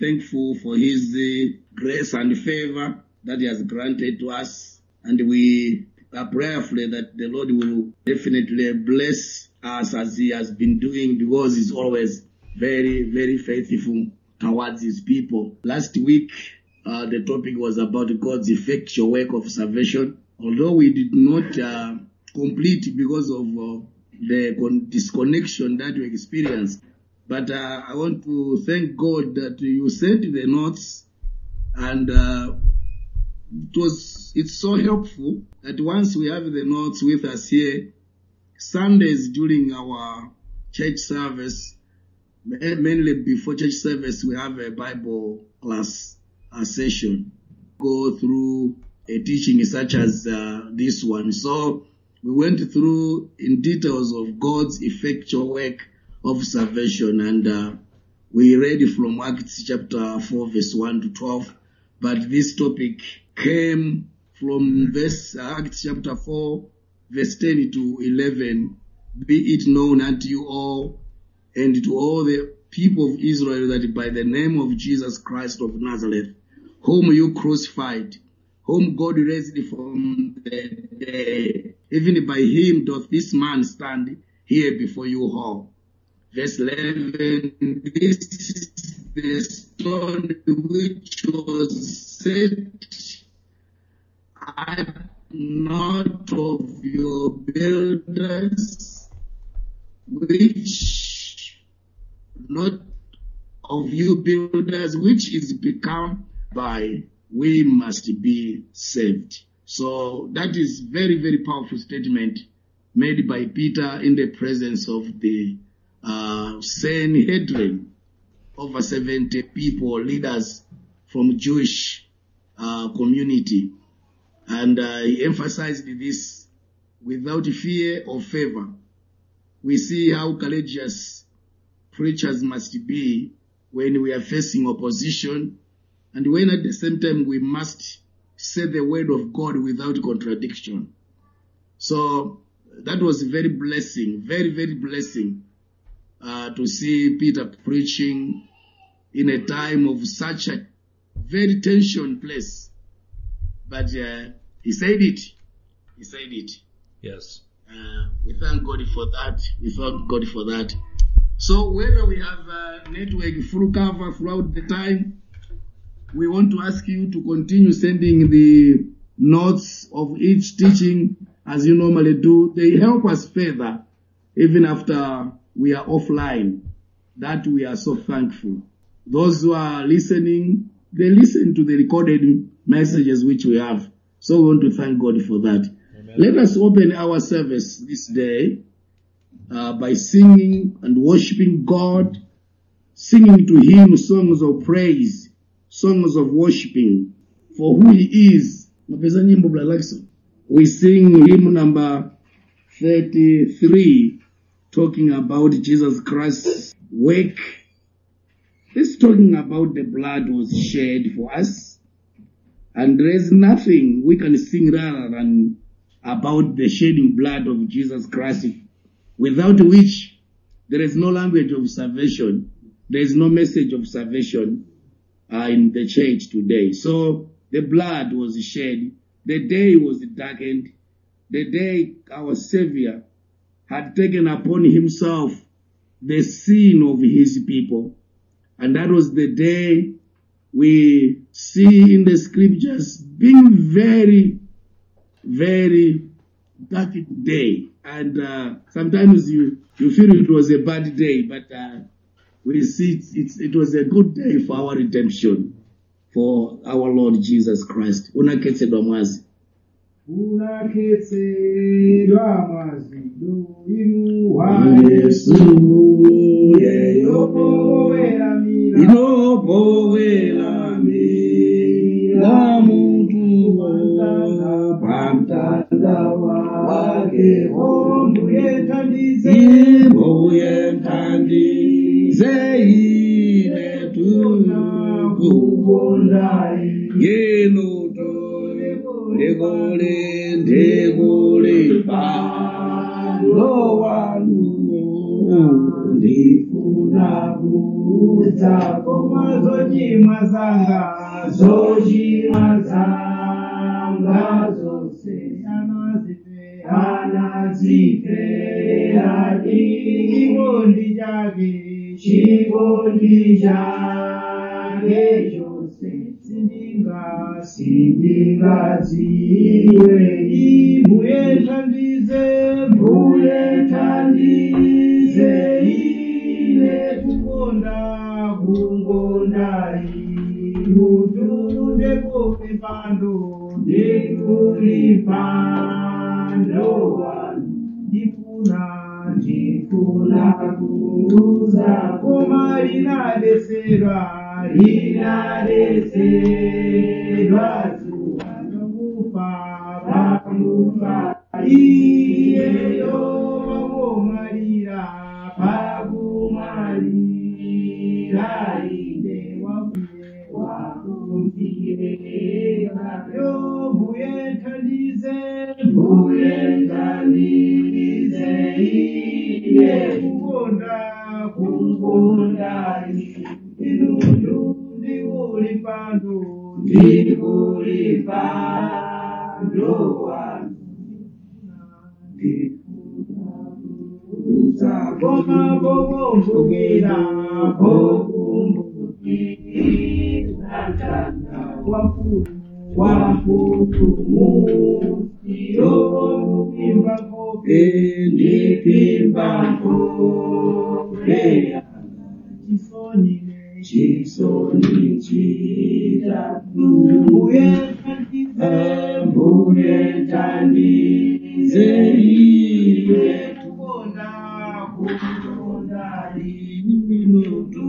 thankful for his grace and favor that he has granted to us. And we are prayerful that the Lord will definitely bless us as he has been doing, because he's always very, very faithful towards his people. Last week, the topic was about God's effectual work of salvation. Although we did not complete because of the disconnection that we experienced. But I want to thank God that you sent the notes, and it's so helpful that once we have the notes with us here, Sundays during our church service, mainly before church service, we have a Bible class session. Go through a teaching such as this one. So we went through in details of God's effectual work of salvation, and we read from Acts chapter 4 verse 1 to 12. But this topic came from Acts chapter 4 verse 10 to 11. Be it known unto you all and to all the people of Israel that by the name of Jesus Christ of Nazareth, whom you crucified, whom God raised from the dead, even by him doth this man stand here before you all. Verse 11, this is the stone which was set at not of your builders, which not of you builders, which is become by we must be saved. So that is very, very powerful statement made by Peter in the presence of the Sanhedrin, over 70 people, leaders from Jewish community. And he emphasized this without fear or favor. We see how courageous preachers must be when we are facing opposition, and when at the same time we must say the word of God without contradiction. So that was very blessing, very, very blessing to see Peter preaching in a time of such a very tension place. But he said it. He said it. Yes. We thank God for that. We thank God for that. So whether we have network full cover throughout the time, we want to ask you to continue sending the notes of each teaching as you normally do. They help us further even after we are offline. That we are so thankful. Those who are listening, they listen to the recorded messages which we have. So we want to thank God for that. Amen. Let us open our service this day by singing and worshiping God, singing to him songs of praise, songs of worshiping for who he is. We sing hymn number 33, talking about Jesus Christ's work. It's talking about the blood was shed for us, and there is nothing we can sing rather than about the shedding blood of Jesus Christ, without which there is no language of salvation. There is no message of salvation in the church today. So the blood was shed. The day was darkened. The day our Savior had taken upon himself the sin of his people. And that was the day we see in the scriptures being very, very dark day. And sometimes you feel it was a bad day, but we see it was a good day for our redemption, for our Lord Jesus Christ. Unaketsedwa mwazi. Unaketsedwa mwazi inu wa Yesu yeyopowela mila inopowela mila muntu pamtanda wake ombuye tandize ile tunakubondai yenuto ndegole pano wanu ndifuna kuza koma zochimwa zanga zonse anazipera chikondi chake chonse sindingadziwe Mbuye thandize ine kukonda inu ndekupando wanu ndifuna kuza koma linadesedwa zuwa pakufa iyeyo pakumalira ine wakumvira yo Mbuye thandize ine kukonda inu ndikulipando wanu koma pokumbukira wamfumu ndipimba kope chisoni chitatu Mbuye thandize ine kukonda inu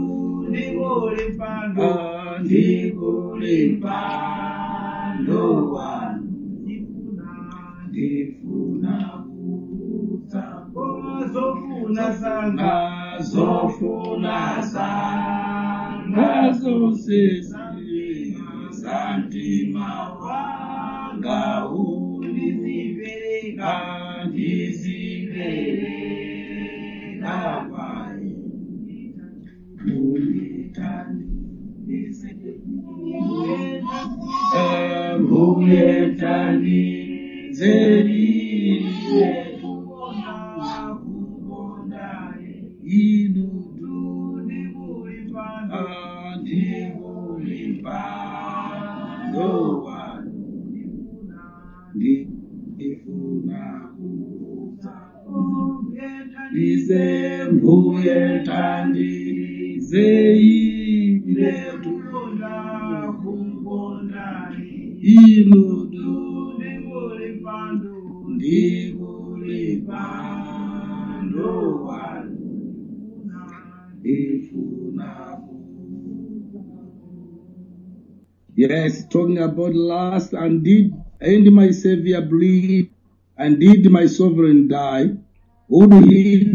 ndikulipando wanu ndifuna kuza koma zofuna zanga zonse santima wanga ndizipereka kwaye Mbuye thandize ine kukonda inu ndikulipando wanu ndifuna kuza Mbuye thandize ine kukonda inu ndikulipando wanu ndifuna. Yes, talking about lust, and my Savior bleed, and did my sovereign die? Would he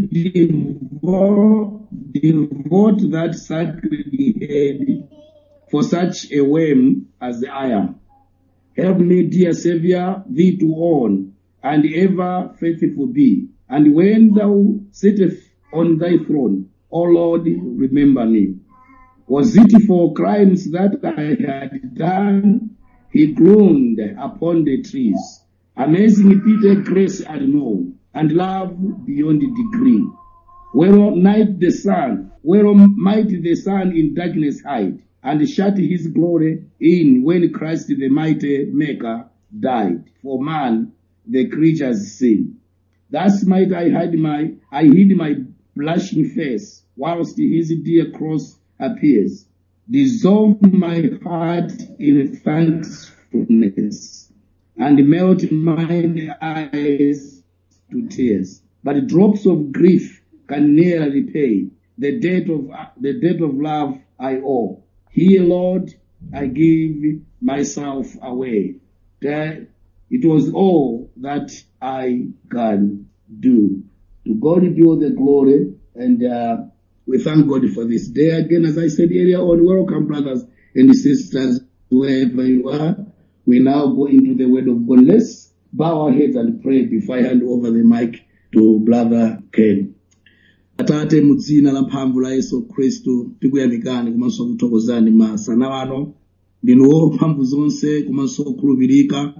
devote that sacred head for such a worm as I am? Help me, dear Savior, thee to own, and ever faithful be. And when thou sittest on thy throne, O Lord, remember me. Was it for crimes that I had done? He groaned upon the trees. Amazing pity, grace unknown, and love beyond degree. Whereof might the sun in darkness hide, and shut his glory in when Christ the mighty Maker died for man, the creature's sin. Thus might I hid my blushing face, whilst his dear cross appears. Dissolve my heart in thankfulness, and melt mine eyes to tears. But drops of grief can ne'er repay the debt of love I owe. Here, Lord, I give myself away. That it was all that I can do. To God be all the glory, and we thank God for this day again. As I said earlier on, welcome, brothers and sisters, wherever you are. We now go into the Word of God. Let's bow our heads and pray before I hand over the mic to Brother Ken. Atate mu dzina la mphamvu la Yesu Khristu tikuyamikani komanso kuthokozani masana wano ndinu wamphamvu zonse komanso okhulupirika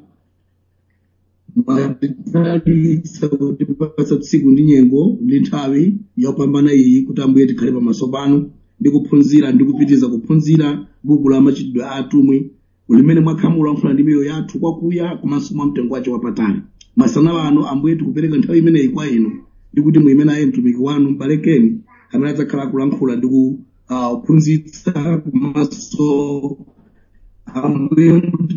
mwatitalitsa kutipatsa tsiku ndi nyengo ndi nthawi yopambana iyi kuti Ambuye tikhale pamaso panu ndi kuphunzira ndi kupitiriza kuphunzira buku la machitidwe a atumwi limene mwakhamula mfuna ndi miyoyo yathu kwakuya komanso mwa mtengo wacho wapatali. Masana wano Ambuye tikupereka nthawi imeneyi kwa inu ndi kuti muime naye mtumiki wanu m'balekeni amene adzakhala kulankhula ndi kuphunzitsa komanso Ambuye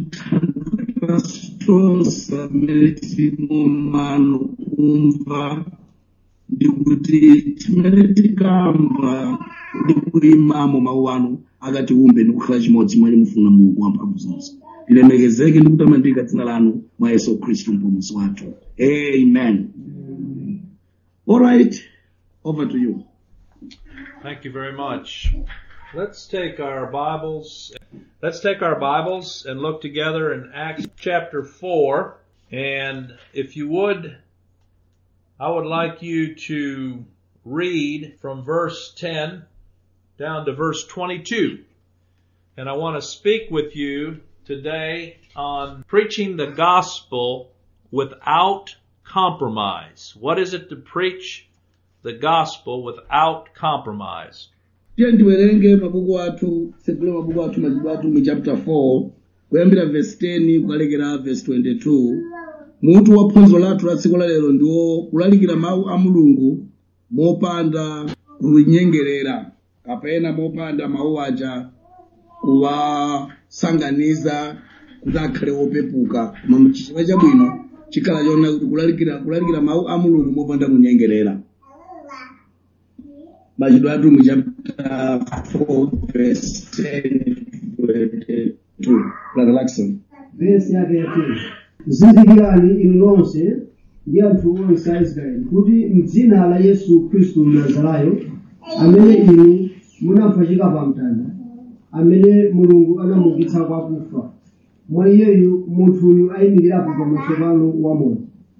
mutithandize amene tili mano kumva ndi kuti chimene tikamva ndi kuimamo mawu anu akatiumbe ndi kukhala chimodzi mwene mufuna Mulungu wamphamvu zonse. Lilemekezeke ndi kutamandika dzina lanu mwa Yesu Khristu mpulumutsi wathu. Amen. All right, over to you. Thank you very much. Let's take our Bibles and look together in Acts chapter 4. And if you would, I would like you to read from verse 10 down to verse 22. And I want to speak with you today on preaching the gospel without compromise. What is it to preach the gospel without compromise? Tiye ndiwerenge mabuku athu, sekule mabuku athu machitidwe athu mu chapter 4, kuyambira verse 10 kukalekera verse 22. Mutu wa phunziro lathu la tsiku la lero ndiwo kulalikira mawu a Mulungu mopanda kunyengerera kapena mopanda mawu aja kuwasanganiza kuti akhale opepuka. Koma mchifukwa chabwino chikhala chona kuti kulalikira mawu a Mulungu mopanda kunyengerera. Machitidwe athu mu chapter 4 verse 10 22. Brother Laxon. Verse yake ya 2. Zindikirani inu nonse ndi anthu onse a Israeli kuti m'dzina la Yesu Khristu Mnazarayo amene inu munamupachika pa mtanda, amene Mulungu anamuukitsa kwa akufa, mwa iyeyu munthuyu ayimirirapo pamaso panu wamoyo.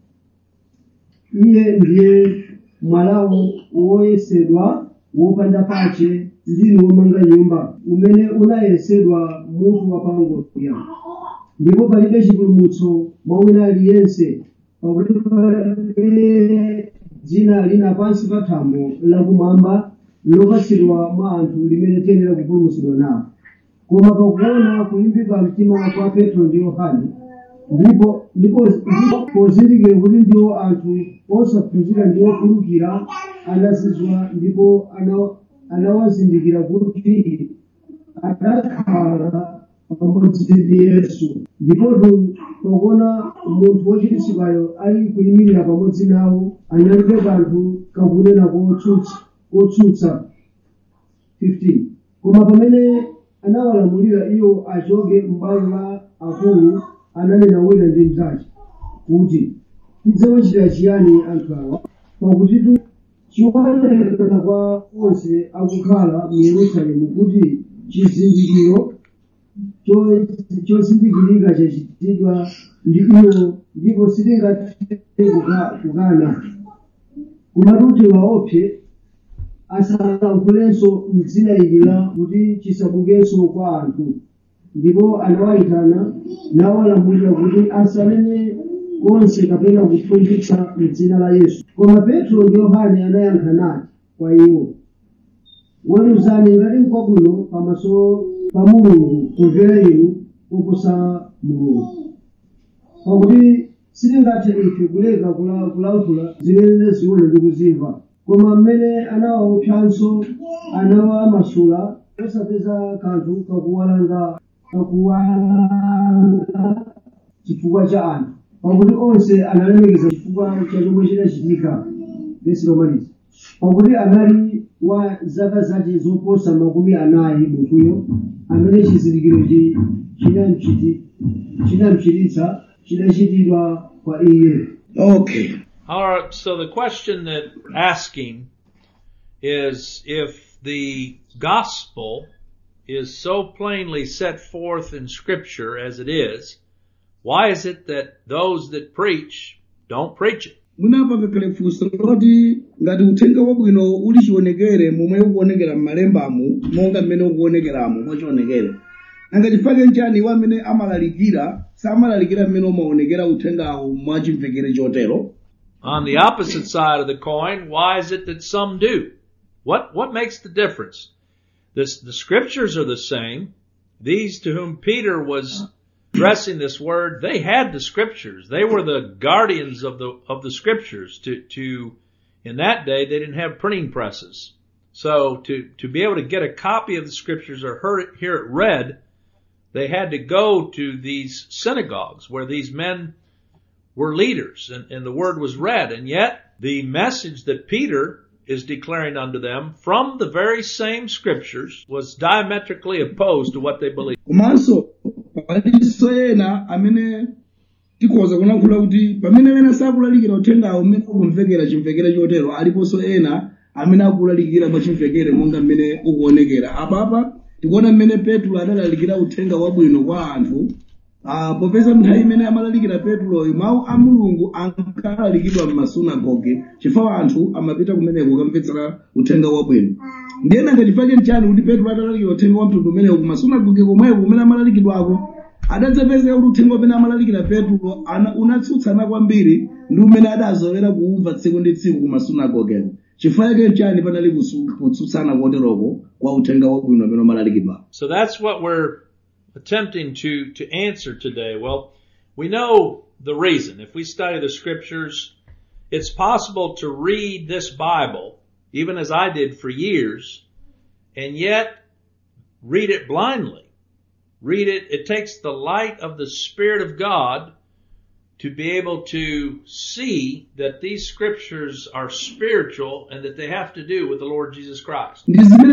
Iye ndiye mwalawo woyesedwa wopanda pache ndinu womanga nyumba umene unayesedwa mutu wapangodya. Ndipo palibe chipulumutso mwa wina aliyense pakuti palibe dzina lina pansi pa thambo lakumwamba lopatsidwa mwa anthu limene tiyenera kupulumutsidwa nawo. Koma pakuona kulimbika mtima kwa Petro ndi Yohane ndipo pozindikira kuti ndiwo anthu osaphunzira ndi ofulukira anazizwa ndipo anawazindikira kuti adakhala pamodzi ndi Yesu. Ndipo pakuona munthu wochiritsidwayo ali kuyimirira pamodzi nawo analibe kanthu kakunena kotsutsa. 15. Koma pamene anawalamulira iwo achoke m'bwalo la akulu ananena wina ndi mnzake kuti tidzawachitira chiyani anthu awa, pakuti chioneka kwa onse akukhala mu Yerusalemu kuti chizindikiro chozindikirika chachitidwa ndi iwo ndipo sitingathe kukana. Komatu waopse asalankhulenso m'dzina ili kuti chisabukenso kwa anthu. Ndipo anawayitana nawalamulira kuti asanene konse kapena kuphunzitsa m'dzina la Yesu. Koma Petro ndi Yohane anayankha nati kwa iwo, weruzani ngati n'kwabwino pamaso pa Mulungu kumvera inu kuposa Mulungu. Pakuti sitingathe ife kuleka kulankhula zimene ziona ndi kuzimva. Koma mmene anawaopsanso anawamasula osapeza kanthu kakuwalanga chifukwa cha anthu, pakuti onse analemekeza chifukwa cha chomwe chinachitika. Verse lomaliza. Pakuti anali wa zaka zake zoposa 40 munthuyo amene chizindikiro chinamchiritsa chinachitidwa kwa iye. Okay. All right, so the question that we're asking is, if the gospel is so plainly set forth in Scripture as it is, why is it that those that preach don't preach it? munapanga kale funso loti ngati uthenga wabwino uli chionekere momwe ukuonekera m'malembamu monga mmene ukuonekeramo mwachionekere nanga chifukwa nchani iwo amene amalalikira samalalikira mmene umaonekera uthengawo mwachimvekere chotero? On the opposite side of the coin, why is it that some do? What makes the difference? The scriptures are the same. These to whom Peter was addressing this word, they had the scriptures. They were the guardians of the scriptures. In that day, they didn't have printing presses. So to be able to get a copy of the scriptures or hear it read, they had to go to these synagogues where these men were leaders and the word was read. And yet the message that Peter is declaring unto them from the very same scriptures was diametrically opposed to what they believed. Komanso paliso ena amene tikhoza kulankhula kuti pamene ena sakulalikira uthengawo umene ukumvekera chimvekere chotero aliponso ena amene akulalikira mwachimvekere monga mmene ukuonekera. Apapa tikuona mmene Petro adalalikira uthenga wabwino kwa anthu. Popeza nthawi imene amalalikira Petroyo mawu a Mulungu ankalalikidwa m'masunagoge chifukwa anthu amapita kumeneko kukamvetsera uthenga wabwino. Ndiye nanga chifukwa nchani kuti Petro adalalikira uthenga wa mtundu umenewo kumasunagoge komweko kumene amalalikidwako adadzapezeka kuti uthenga umene amalalikira Petro unatsutsana kwambiri ndi umene adazolera kuumva tsiku ndi tsiku kumasunagoge. Chifukwa nchani panali kutsutsana koteroko kwa uthenga wabwino umene amalalikidwa? So that's what we're attempting to answer today. Well, we know the reason. If we study the scriptures, it's possible to read this Bible, even as I did for years, and yet read it blindly. It takes the light of the Spirit of God to be able to see that these scriptures are spiritual and that they have to do with the Lord Jesus Christ.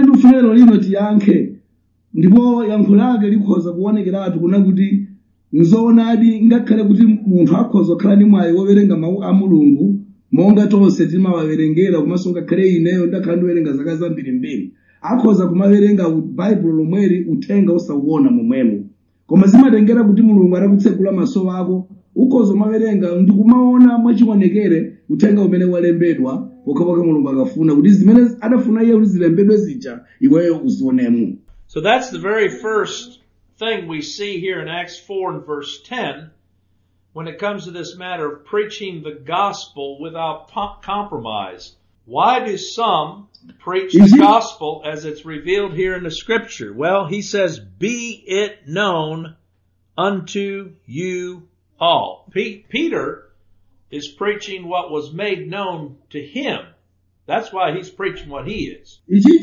Ndipo yankho lake likhoza kuonekera anthu kuna kuti nzoonadi ngakhale kuti munthu akhoza kukhala ndi mwayi wowerenga mawu a Mulungu monga tonse timawawerengera komanso ngakhale ineyo ndakhala ndiwerenga zaka zambirimbiri akhoza kumawerenga Baibulo lomweli uthenga osauona momwemo koma zimatengera kuti Mulungu atakutsekula maso ako ukhoza kumawerenga ndi kumaona mwachionekere uthenga umene walembedwa pokapoka Mulungu akafuna kuti zimene adafuna iye kuti zilembedwe zija iweyo uzionemo. So that's the very first thing we see here in Acts 4 and verse 10 when it comes to this matter of preaching the gospel without compromise. Why do some preach the gospel as it's revealed here in the scripture? Well, he says, be it known unto you all. Peter is preaching what was made known to him. That's why he's preaching what he is.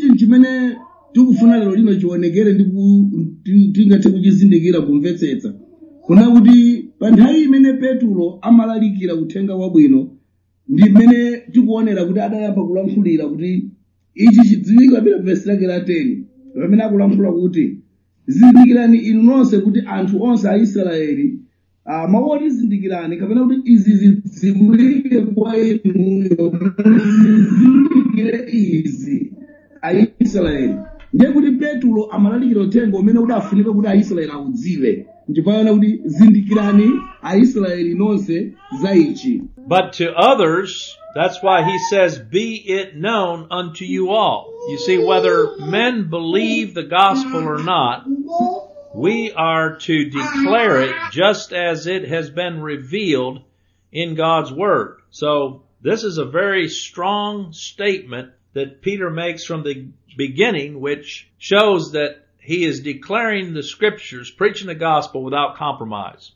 Tikufuna lero lino chionekere ndi tingathe kuchizindikira kumvetsetsa kuna kuti pa nthawi imene Petro amalalikira uthenga wabwino ndi mmene tikuonera kuti adayamba kulankhulira kuti ichi chidziwika bila verse lake la 10 pamene akulankhula kuti zindikirani inu nonse kuti anthu onse a Israeli mawu oti zindikirani kapena kuti izi zidziwike kwa inuyo zindikire izi a Israeli. Ndiye kuti Petro amalalikira uthenga umene udafunika kuti Aisraeli audziwe ndipaona kuti zindikirani Aisraeli nonse za ichi. But to others, that's why he says, be it known unto you all. You see, whether men believe the gospel or not, we are to declare it just as it has been revealed in God's word. So this is a very strong statement that Peter makes from the beginning, which shows that he is declaring the scriptures, preaching the gospel without compromise.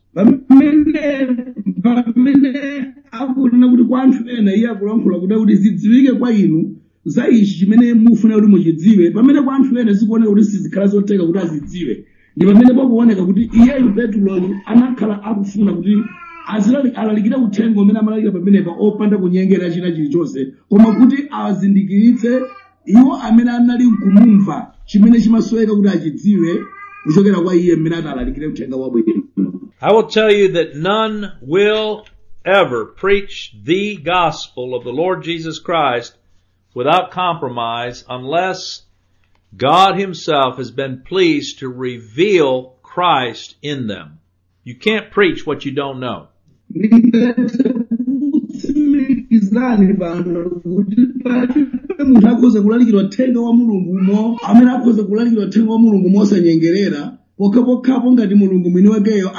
Akuna kuti kwa anthu ena iye akulankhula kuti zidziwike kwa inu za ichi chimene mufuna kuti muchidziwe pamene kwa anthu ena zikuoneka kuti sizikhala zoteka kuti azidziwe ndi pamene pakuoneka kuti iye Petro anakhala akufuna kuti alalikira uthenga umene amalalikira pamenepa opanda kunyengera china chilichonse koma kuti azindikiritse iwo amene anali kumumva chimene chimasoweka kuti achidziwe kuchokera kwa iye mmene atalalikire uthenga wabwino. I will tell you that none will ever preach the gospel of the Lord Jesus Christ without compromise unless God himself has been pleased to reveal Christ in them. You can't preach what you don't know. Ndingathe titsimikizirani pano kuti palibe munthu akhoza kulalikira uthenga wa mulungumo amene akhoza kulalikira uthenga wa mulungu mosanyengerera pokhapokhapo ngati mulungu mwini wakeyo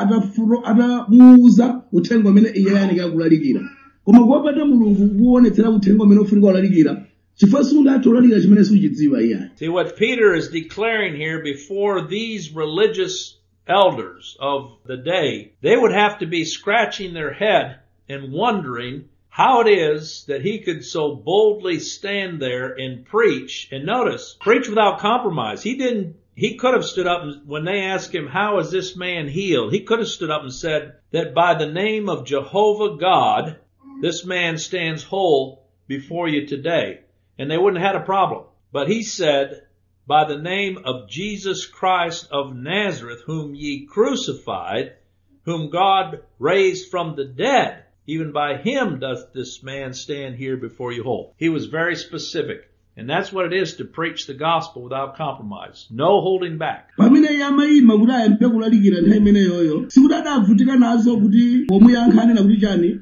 atamuuza uthenga umene iye ayenekera kulalikira. Koma kuwapata mulungu kuonetsera uthenga umene ufunika kulalikira chifukwa sungathe kulalikira chimene suchidziwa iye. See, what Peter is declaring here before these religious elders of the day, they would have to be scratching their head and wondering how it is that he could so boldly stand there and preach. And notice, preach without compromise. He could have stood up and when they asked him, how is this man healed? He could have stood up and said that by the name of Jehovah God, this man stands whole before you today. And they wouldn't have had a problem. But he said, by the name of Jesus Christ of Nazareth, whom ye crucified, whom God raised from the dead, even by him doth this man stand here before you whole. He was very specific. And that's what it is to preach the gospel without compromise. No holding back. Pamene yamayima kuti ayambe kulalikira nthawi imeneyoyo sikuti adavutika nazo kuti wamuyankhane na kuti chani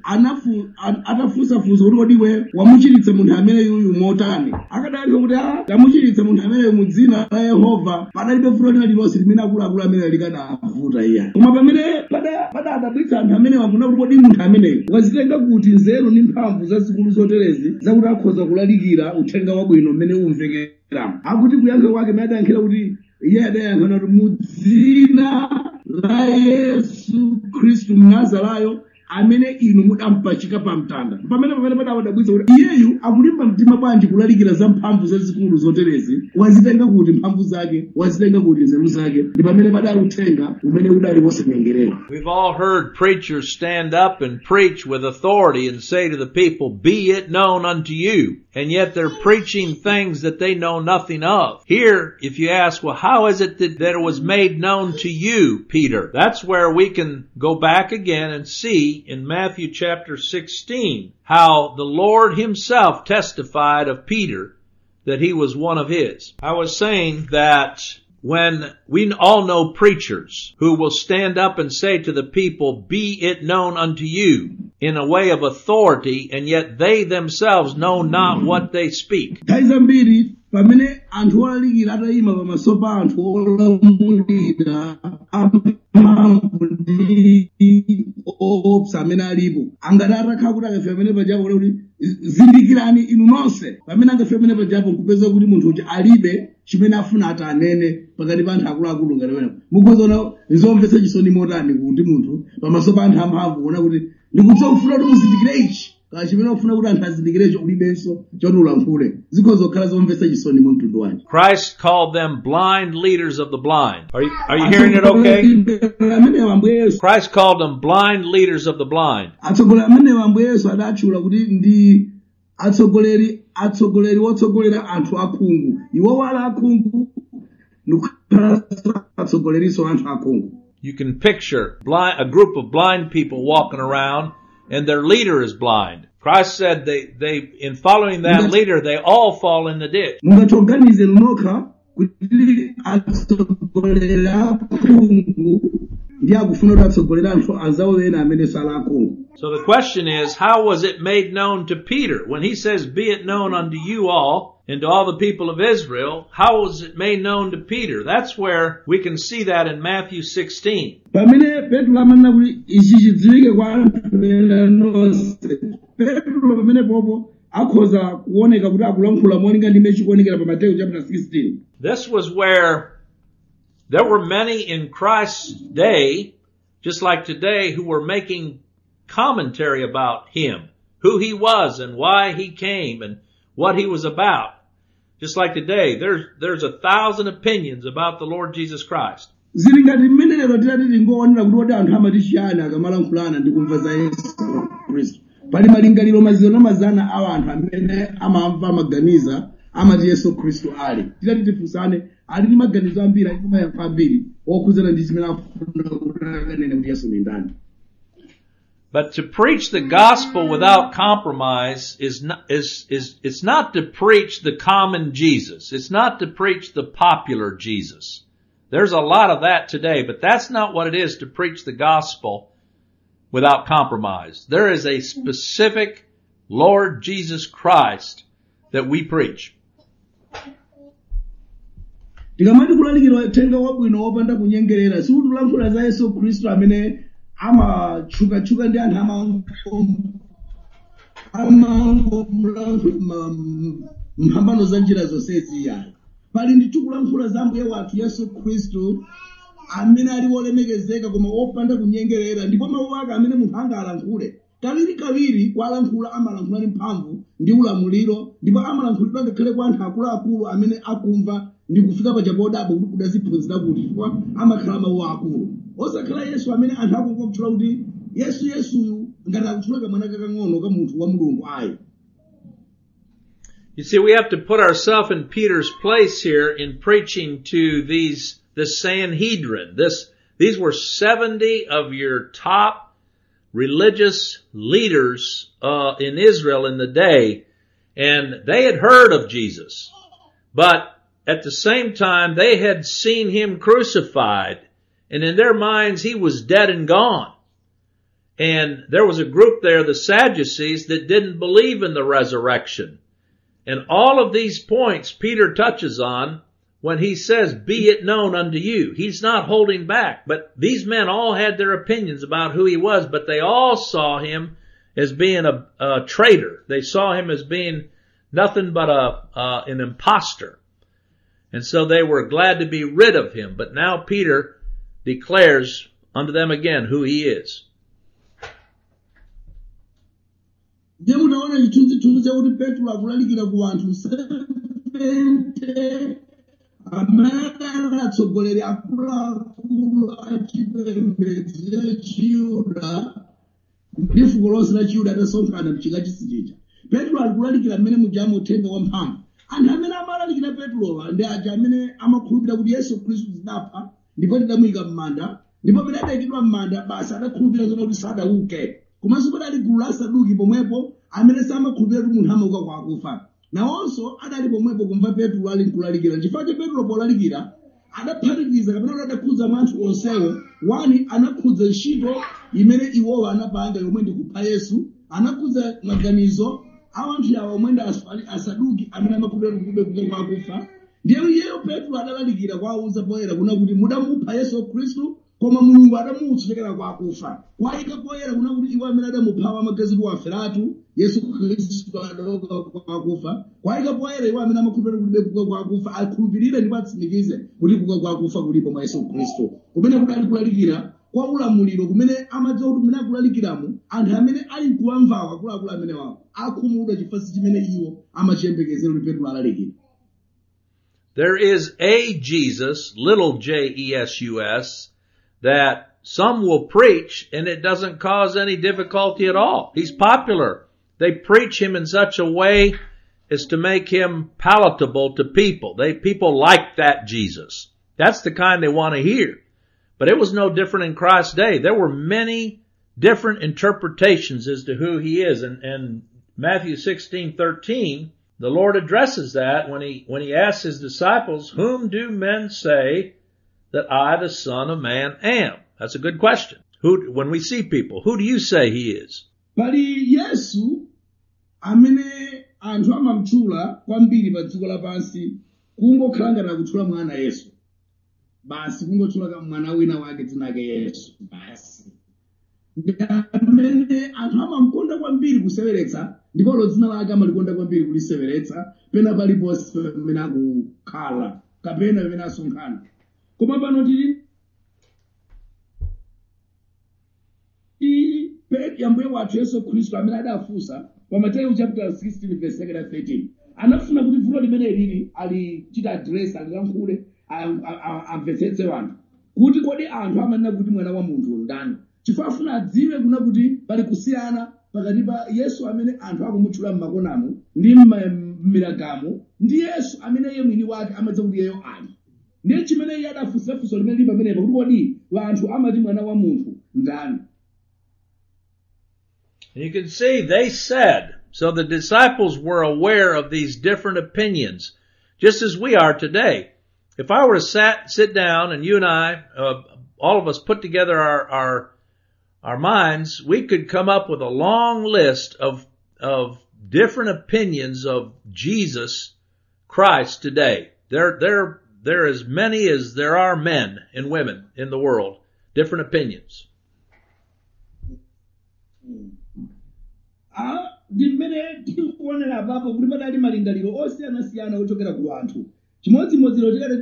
atafunsafunsa kuti kodi iwe wamuchiritsa munthu ameneyu motani. Akadayankha kuti tamuchiritsa munthu ameneyu mu dzina la Yehova padalibe vuto lina lilonse limene akuluakulu ameneyo likadavuta iye. Koma pamene adabwitsa anthu ameneyo akuna kuti kodi munthu ameneyo wazitenga kuti nzeru ndi mphamvu zazikulu zoterezi zakuti akhoza kulalikira uthenga wabwino mmene umvekera. Akuti kuyankha kwake adayankhira kuti iye adayankhana kuti mu dzina la Yesu Khristu Mnazarayo amene inu mudampachika pa mtanda. Pamene padabwitsa kuti iyeyu akulimba mtima bwanji kulalikira za mphamvu zazikulu zoterezi, wazitenga kuti mphamvu zake, wazitenga kuti nzeru zake, ndi pamene padali uthenga umene udali wosanyengerera. We've all heard preachers stand up and preach with authority and say to the people, be it known unto you. And yet they're preaching things that they know nothing of. Here, if you ask, well, how is it that it was made known to you, Peter? That's where we can go back again and see in Matthew chapter 16 how the Lord himself testified of Peter that he was one of his. I was saying that when we all know preachers who will stand up and say to the people, be it known unto you, in a way of authority, and yet they themselves know not what they speak. Taizambiri pamene anthu olalikira atayima pamaso pa anthu olamulira amamvu ndi oopsa amene alipo angati atakhala kuti akafe pamene pajapo kuti zindikirani inu nonse pamene angafe pamene pajapo nkupeza kuti munthu uti alibe chimene afuna ati anene pakati pa anthu akuluakulu ngati pamenepo mukuzoona zomvetsa chisoni motani kuti munthu pamaso pa anthu amphamvu kuona kuti ndikutsa ufuna kuti muzindikire ichi kaya chimene ufuna kuti anthu azindikirecho ulibenso choti ulankhule zikhoza kukhala zomvetsa chisoni mu mtundu wanje. Christ called them blind leaders of the blind. Are you hearing it okay? Christ called them blind leaders of the blind. Atsogoleri amenewa Ambuye Yesu adatchula kuti ndi atsogoleri wotsogolera anthu akhungu. Iwo wala akhungu ndikukhala atsogoleriso anthu akhungu. You can picture a group of blind people walking around and their leader is blind. Christ said they in following that leader, they all fall in the ditch. Mungathoganize nokha kuti atsogolera akhungu ndi akufuna kuti atsogolera anthu anzawo ena amene sala akhungu. So the question is, how was it made known to Peter? When he says, be it known unto you all, and to all the people of Israel, how was it made known to Peter? That's where we can see that in Matthew 16. Pamene Petro amanena kuti ichi chidziwike kwa anthu ena nonse. Petro pamene popo akhoza kuoneka kuti akulankhula molinga ndi mechi kuonekera pa Matthew chapter 16. This was where there were many in Christ's day, just like today, who were making commentary about him, who he was and why he came and what he was about. Just like today, there's 1,000 opinions about the Lord Jesus Christ. Zili ngati mmene lero titati ngoonera kuti odi anthu amati chiyani akamalankhulana ndi kumva za Yesu Khristu. Pali malingaliro mazana awa anthu amene amamva amaganiza amati Yesu Khristu ali. Titati tifunsane ali ndi maganizo ambiri ali kumayankha ambiri okhudzana ndi chimene afuna kuti akanene kuti Yesu ndi ndani. But to preach the gospel without compromise is not to preach the common Jesus. It's not to preach the popular Jesus. There's a lot of that today, but that's not what it is to preach the gospel without compromise. There is a specific Lord Jesus Christ that we preach. tikamati kulalikira uthenga wabwino wopanda kunyengerera sikuti kulankhula za Yesu Khristu amene amatchukatchuka ndi anthu mphambano za njira zonsezi yayo pali ndithu kulankhula za Ambuye wathu Yesu Khristu amene ali wolemekezeka koma wopanda kunyengerera ndipo mawu ake amene munthu angalankhule kawirikawiri kwalankhula amalankhula ndi mphamvu ndi ulamuliro ndipo amalankhulidwa ngakhale kwa anthu akuluakulu amene akumva ndi kufika pa chapodabo kuti kudaziphunzira kuti chifukwa amakhala mawu akulu osakhala Yesu amene anthu akumva kutchula kuti Yesuyu ngati akutchula kamwana kakang'ono ka munthu wa Mulungu ayi. You see, we have to put ourselves in Peter's place here in preaching to this Sanhedrin. These were 70 of your top religious leaders in Israel in the day, and they had heard of Jesus. But at the same time, they had seen him crucified, and in their minds, he was dead and gone. And there was a group there, the Sadducees, that didn't believe in the resurrection. And all of these points Peter touches on when he says, be it known unto you. He's not holding back. But these men all had their opinions about who he was, but they all saw him as being a traitor. They saw him as being nothing but an imposter. And so they were glad to be rid of him. But now Peter declares unto them again who he is. Ndiye munaona chithunzi chakuti Petro akulalikira ku anthu 70 amene atsogoleri akuluakulu achipembedzo cha Chiyuda ndi fuko lonse la Chiyuda atasonkhana mchika chisichija. Petro akulalikira mmene mujamu uthenga wamphamvu. Anthu amene amalalikira Petrowa ndi aja amene amakhulupirira kuti Yesu Khristu zinapha ndipo tidamuyika m'manda ndipo pamene adayikidwa m'manda basi adakhulupirira zona kuti sadauke. Komanso padali gulu la Asaduki pomwepo amene samakhulupirira kuti munthu amauka kwa akufa. Nawonso adali pomwepo kumva Petro ali nkulalikira. Chifukwa cha Petro polalikira adaphatikiza kapena adakhudza anthu onsewo. Wani anakhudza ntchito imene iwowa anapanga yomwe ndi kupha Yesu. Anakhudza maganizo a anthu awa omwe ndi Asaduki amene amakhulupirira kuti kuuka kwa akufa. Ndiye iyeyo Petro adalalikira kwawuza poyera kuna kuti mudamupha Yesu Khristu koma Mulungu adamuutsa kwa akufa. Kwayika poyera kuna kuti iwo amene adamuphawa magazi kuti waferatu Yesu Khristu adauka kwa akufa. Kwayika poyera iwo amene amakhulupirira kuti kuuka kwa akufa akhulupirire ndipo atsimikize kuti kuuka kwa akufa kulipo mwa Yesu Khristu. Kumene kudali kulalikira kwa ulamuliro kumene amadziwa kuti mmene akulalikiramo anthu amene ali kuwamvawo akuluakulu amene wawo akhumudwa chifukwa chimene iwo amachiyembekezera kuti Petro alalikira. There is a Jesus, little Jesus, that some will preach and it doesn't cause any difficulty at all. He's popular. They preach him in such a way as to make him palatable to people. People like that Jesus. That's the kind they want to hear. But it was no different in Christ's day. There were many different interpretations as to who he is. And Matthew 16:13, the Lord addresses that when he asks his disciples, whom do men say that I, the Son of Man, am? That's a good question. When we see people, who do you say he is? Pali Yesu amene anthu amamutchula kwambiri pa dziko lapansi kungokhala ngati akutchula mwana Yesu. Basi kungotchula mwana wina wake dzina lake Yesu. Basi. Amene anthu amamukonda kwambiri kuseweretsa ndipo dzina lake amalikonda kwambiri kuliseweretsa pena paliponse pamene akukhala kapena pamene asonkhana. Koma pano tili Ambuye wathu Yesu Khristu amene adafunsa pa Mateyu chapter 16 verse 13 anafuna kuti vuto limene lili alichita address alilankhule amvetsetse wanthu kuti kodi anthu amanena kuti mwana wa munthu ndani chifukwa afuna adziwe kuna kuti pali kusiyana pakati pa Yesu amene anthu akumutchula m'makonamo ndi m'miragamo ndi Yesu amene iye mwini wake amadziwa kuti iyeyo ali. Ndiye chimene iye adafunsafunso limene li pamenepo kuti kodi anthu amati mwana wa munthu ndani. You can see they said, so the disciples were aware of these different opinions, just as we are today. If I were to sit down and you and I, all of us put together our minds, we could come up with a long list of of different opinions of Jesus Christ today. There are as many as there are men and women in the world. Different opinions. Ndi mmene tikuonera apapo kuti padali malingaliro osiyanasiyana ochokera ku anthu. Chimodzimodzi tikati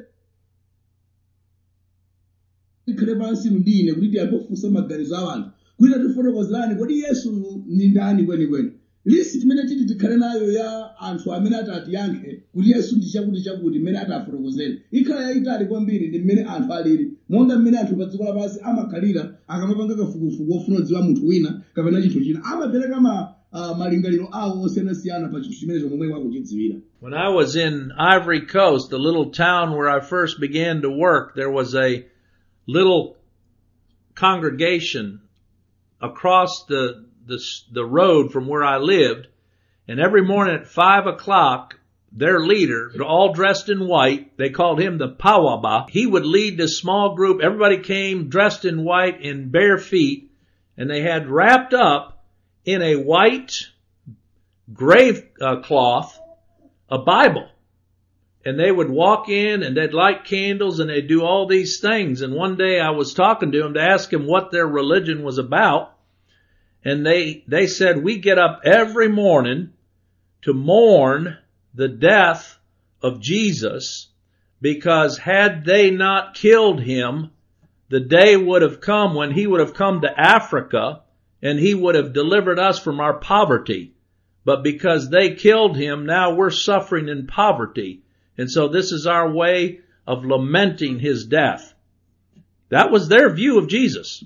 tikhale pansi ndine kuti tiyapofunsa maganizo a anthu. Kuti tifotokozerani kodi Yesu ni ndani kwenikweni. Lisi timene titi tikhale nayo ya anthu amene atatiyankhe kuti Yesu ndi chakuti mmene atafotokozera. Ikhala yayitali kwambiri ndi mmene anthu alili. Monga mmene anthu pa dziko lapansi amakhalira akamapanga kafukufuku wofuna kudziwa munthu wina kapena chinthu china. Amapereka malingaliro awo osiyanasiyana pa chinthu chimene chomwe wakuchidziwira. When I was in Ivory Coast, the little town where I first began to work, there was a little congregation across the road from where I lived, and every morning at 5 o'clock, their leader, all dressed in white, they called him the Pawaba, he would lead this small group. Everybody came dressed in white in bare feet, and they had wrapped up in a white grave cloth a Bible. And they would walk in and they'd light candles and they'd do all these things. And one day I was talking to them to ask them what their religion was about. And they said, we get up every morning to mourn the death of Jesus, because had they not killed him, the day would have come when he would have come to Africa and he would have delivered us from our poverty. But because they killed him, now we're suffering in poverty. And so this is our way of lamenting his death. That was their view of Jesus.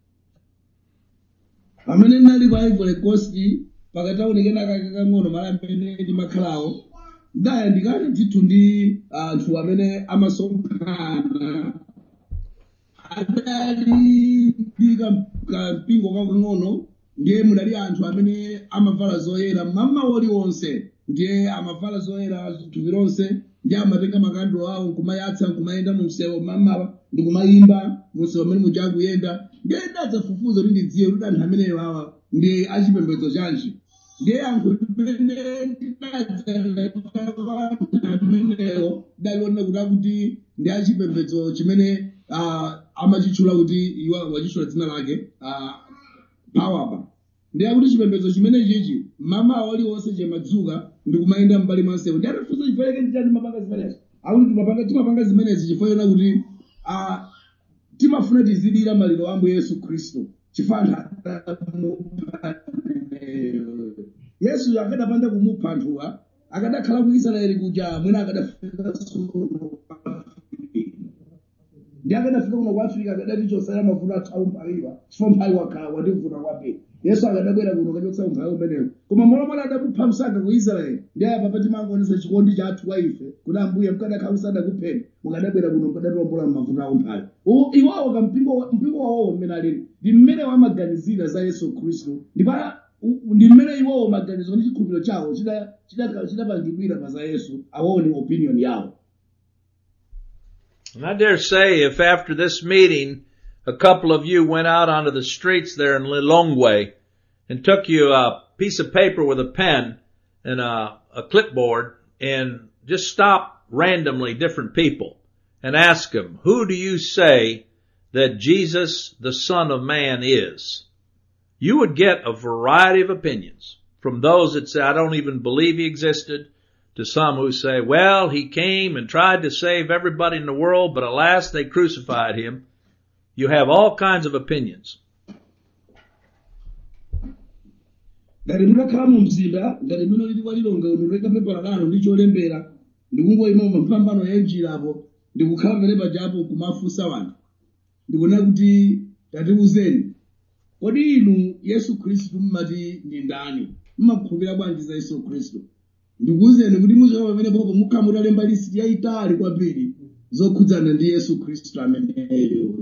Amene nali kwa Ivory Coast pakataonekera kakang'ono malambene ndi makhalawo ndaya ndikati ndithu ndi anthu amene amasonkhana adali ndi kampingo kakang'ono ndiye munali anthu amene amavala zoyera mama woliwonse ndiye amavala zoyera thupi lonse ndiye amatenga makandulo awo nkumayatsa nkumayenda mu msewu mama ndi kumayimba mu msewu amene mujakuyenda ndiye ndadzafufuza kuti ndidziwe kuti anthu ameneyo awa ndiye achipembedzo chanji ndiye yankho limene ndinadzaa ameneyo ndaliona kuti ndi achipembedzo chimene amachitchula kuti iwo wachitchula dzina lake Pawaba. Ndiye kuti chipembedzo chimene chichi mama waliwonse chemadzuka ndi kumayenda mbali mwa msewu. Ndiye atifunsa chifukwa chake nditani mapanga zimenezi. Akuti timapanga zimenezi chifukwa kuti timafuna tizidira maliro a Ambuye Yesu Khristu. Chifukwa Yesu akadapanda kumupha anthuwa akadakhala ku Israeli kuja mwina akadafika ndi akadafika kuno ku Africa akadati chosala mavuto athu mpaliwa chifukwa mpali wakhala wandivuna kwambiri. Yesu akadabwera kuno kachotsa umphawi umenewo koma mwana adakupha msanga ku Israeli ndiye apa patimangonesa chikondi chathu kwa ife kuti Ambuye mukadakhala usadakupheni mukadabwera kuno mukadatiwombola mavuto a umphawi. Iwawo mpingo wawo mmene alili ndi mmene wamaganizira za Yesu Khristu ndi mmene iwawo maganizo ndi chikhulupiriro chawo chidapangidwira pa za Yesu awoni opinion yawo. And I dare say if after this meeting a couple of you went out onto the streets there in Lilongwe and took you a piece of paper with a pen and a clipboard and just stopped randomly different people and asked them, who do you say that Jesus, the Son of Man, is? You would get a variety of opinions, from those that say, I don't even believe he existed, to some who say, well, he came and tried to save everybody in the world, but alas, they crucified him. You have all kinds of opinions. Ngati munakhala mu mzinda ngati muno lili walilonga unolenga pepala lanu ndi cholembera ndikungoyima mapambano ya njirapo ndikukhala pamene pajapo kumafunsa wanthu ndikuona kuti tatiuzeni kodi inu Yesu Khristu mmati ndi ndani, mmakhulupirira bwanji za Yesu Khristu? Ndikuuzeni kuti muzoona pamene popo mukhala mutalemba listi yayitali kwambiri zokhudzana ndi Yesu Khristu ameneyo.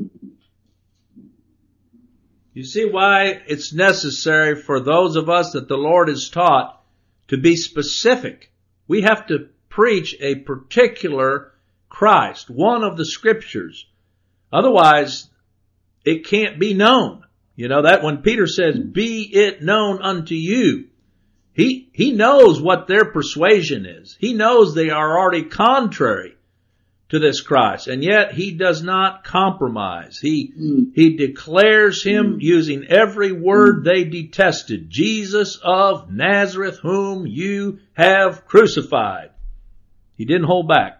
You see why it's necessary for those of us that the Lord has taught to be specific. We have to preach a particular Christ, one of the scriptures. Otherwise, it can't be known. You know that when Peter says, be it known unto you, He knows what their persuasion is. He knows they are already contrary to this Christ, and yet he does not compromise. He declares him using every word they detested. Jesus of Nazareth, whom you have crucified. He didn't hold back.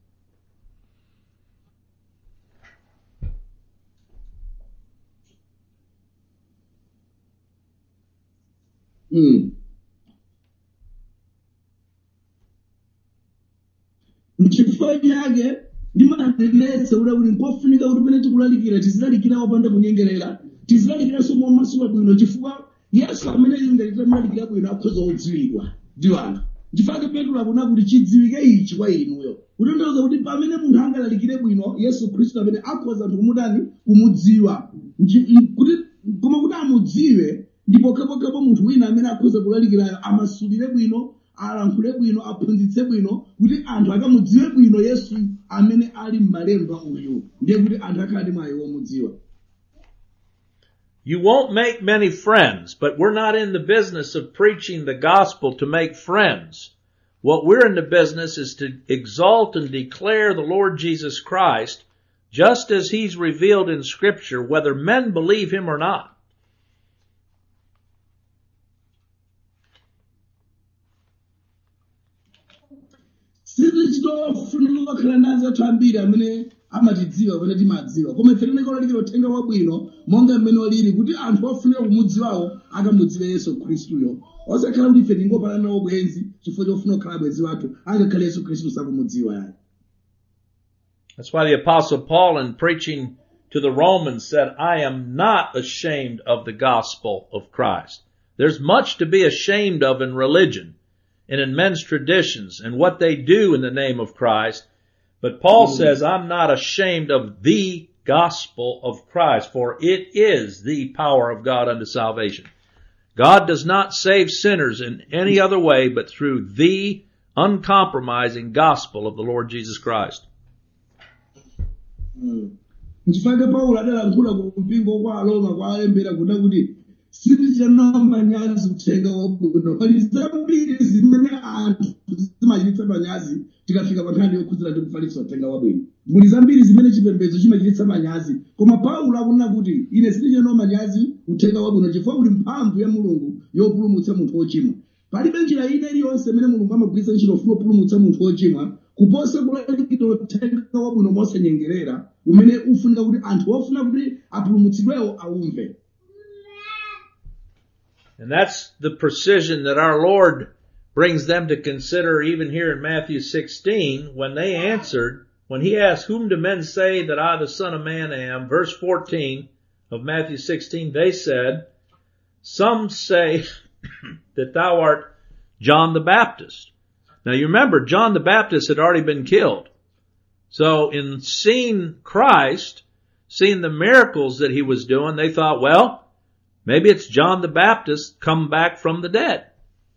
N'chifukwa chake ndimanenetsa kuti mpofunika kuti pamene tikulalikira tizilalikira wopanda kunyengerera, tizilalikiranso momasuka bwino, chifukwa Yesu amene tingamulalikira bwino akhoza kudziwidwa ndi anthu. Chifukwa Petro akuna kuti chidziwike ichi kwa inuyo, kutanthauza kuti pamene munthu angalalikire bwino Yesu Khristu amene akhoza anthu kumudani kumudziwa, kuti koma kuti amudziwe ndipo kapokhapo munthu wina amene akhoza kulalikirayo amasulire bwino, alankhule bwino, aphunzitse bwino, kuti anthu akamudziwe bwino Yesu amene ali m'malemba uyu, ndiye kuti anthu akhale mwayi womudziwa. You won't make many friends, but we're not in the business of preaching the gospel to make friends. What we're in the business is to exalt and declare the Lord Jesus Christ just as he's revealed in Scripture, whether men believe him or not. Sitichitofunika kukhala nazo anthu ambiri amene amatidziwa pamene timadziwa, koma ife tinenge kulalikira uthenga wabwino monga mmene walili, kuti anthu ofunika kumudziwawo akamudziwe Yesu Khristuyo, osakhala kuti ife tingopana nawo bwenzi chifukwa chofuna kukhala bwenzi wathu angakhale Yesu Khristu sakumudziwa yani. That's why the Apostle Paul, in preaching to the Romans, said, I am not ashamed of the gospel of Christ. There's much to be ashamed of in religion and in men's traditions and what they do in the name of Christ. But Paul says, I'm not ashamed of the gospel of Christ, for it is the power of God unto salvation. God does not save sinners in any other way but through the uncompromising gospel of the Lord Jesus Christ. Nchifukwa Paulo adalankhula ku mpingo kwa Aroma kwa alembera kuda kuti sitichitanawo manyazi uthenga wabwino, pali zambiri zimene anthu zimachititsa manyazi tikafika pa nkhani yokhudzana ndi kufalitsa uthenga wabwino. Muli zambiri zimene chipembedzo chimachititsa manyazi, koma Paulo akunena kuti ine sitichitanawo manyazi uthenga wabwino chifukwa uli mphamvu ya Mulungu yopulumutsa munthu wochimwa. Palibe njira ina iliyonse imene Mulungu amagwiritsa ntchito ofuna kupulumutsa munthu wochimwa kuposa kulalikira uthenga wabwino mosanyengerera umene ufunika kuti anthu ofuna kuti apulumutsidwewo aumve. And that's the precision that our Lord brings them to consider even here in Matthew 16 when they answered, when he asked, whom do men say that I the Son of Man am? Verse 14 of Matthew 16, they said, some say that thou art John the Baptist. Now you remember, John the Baptist had already been killed. So in seeing Christ, seeing the miracles that he was doing, they thought, well, maybe it's John the Baptist come back from the dead.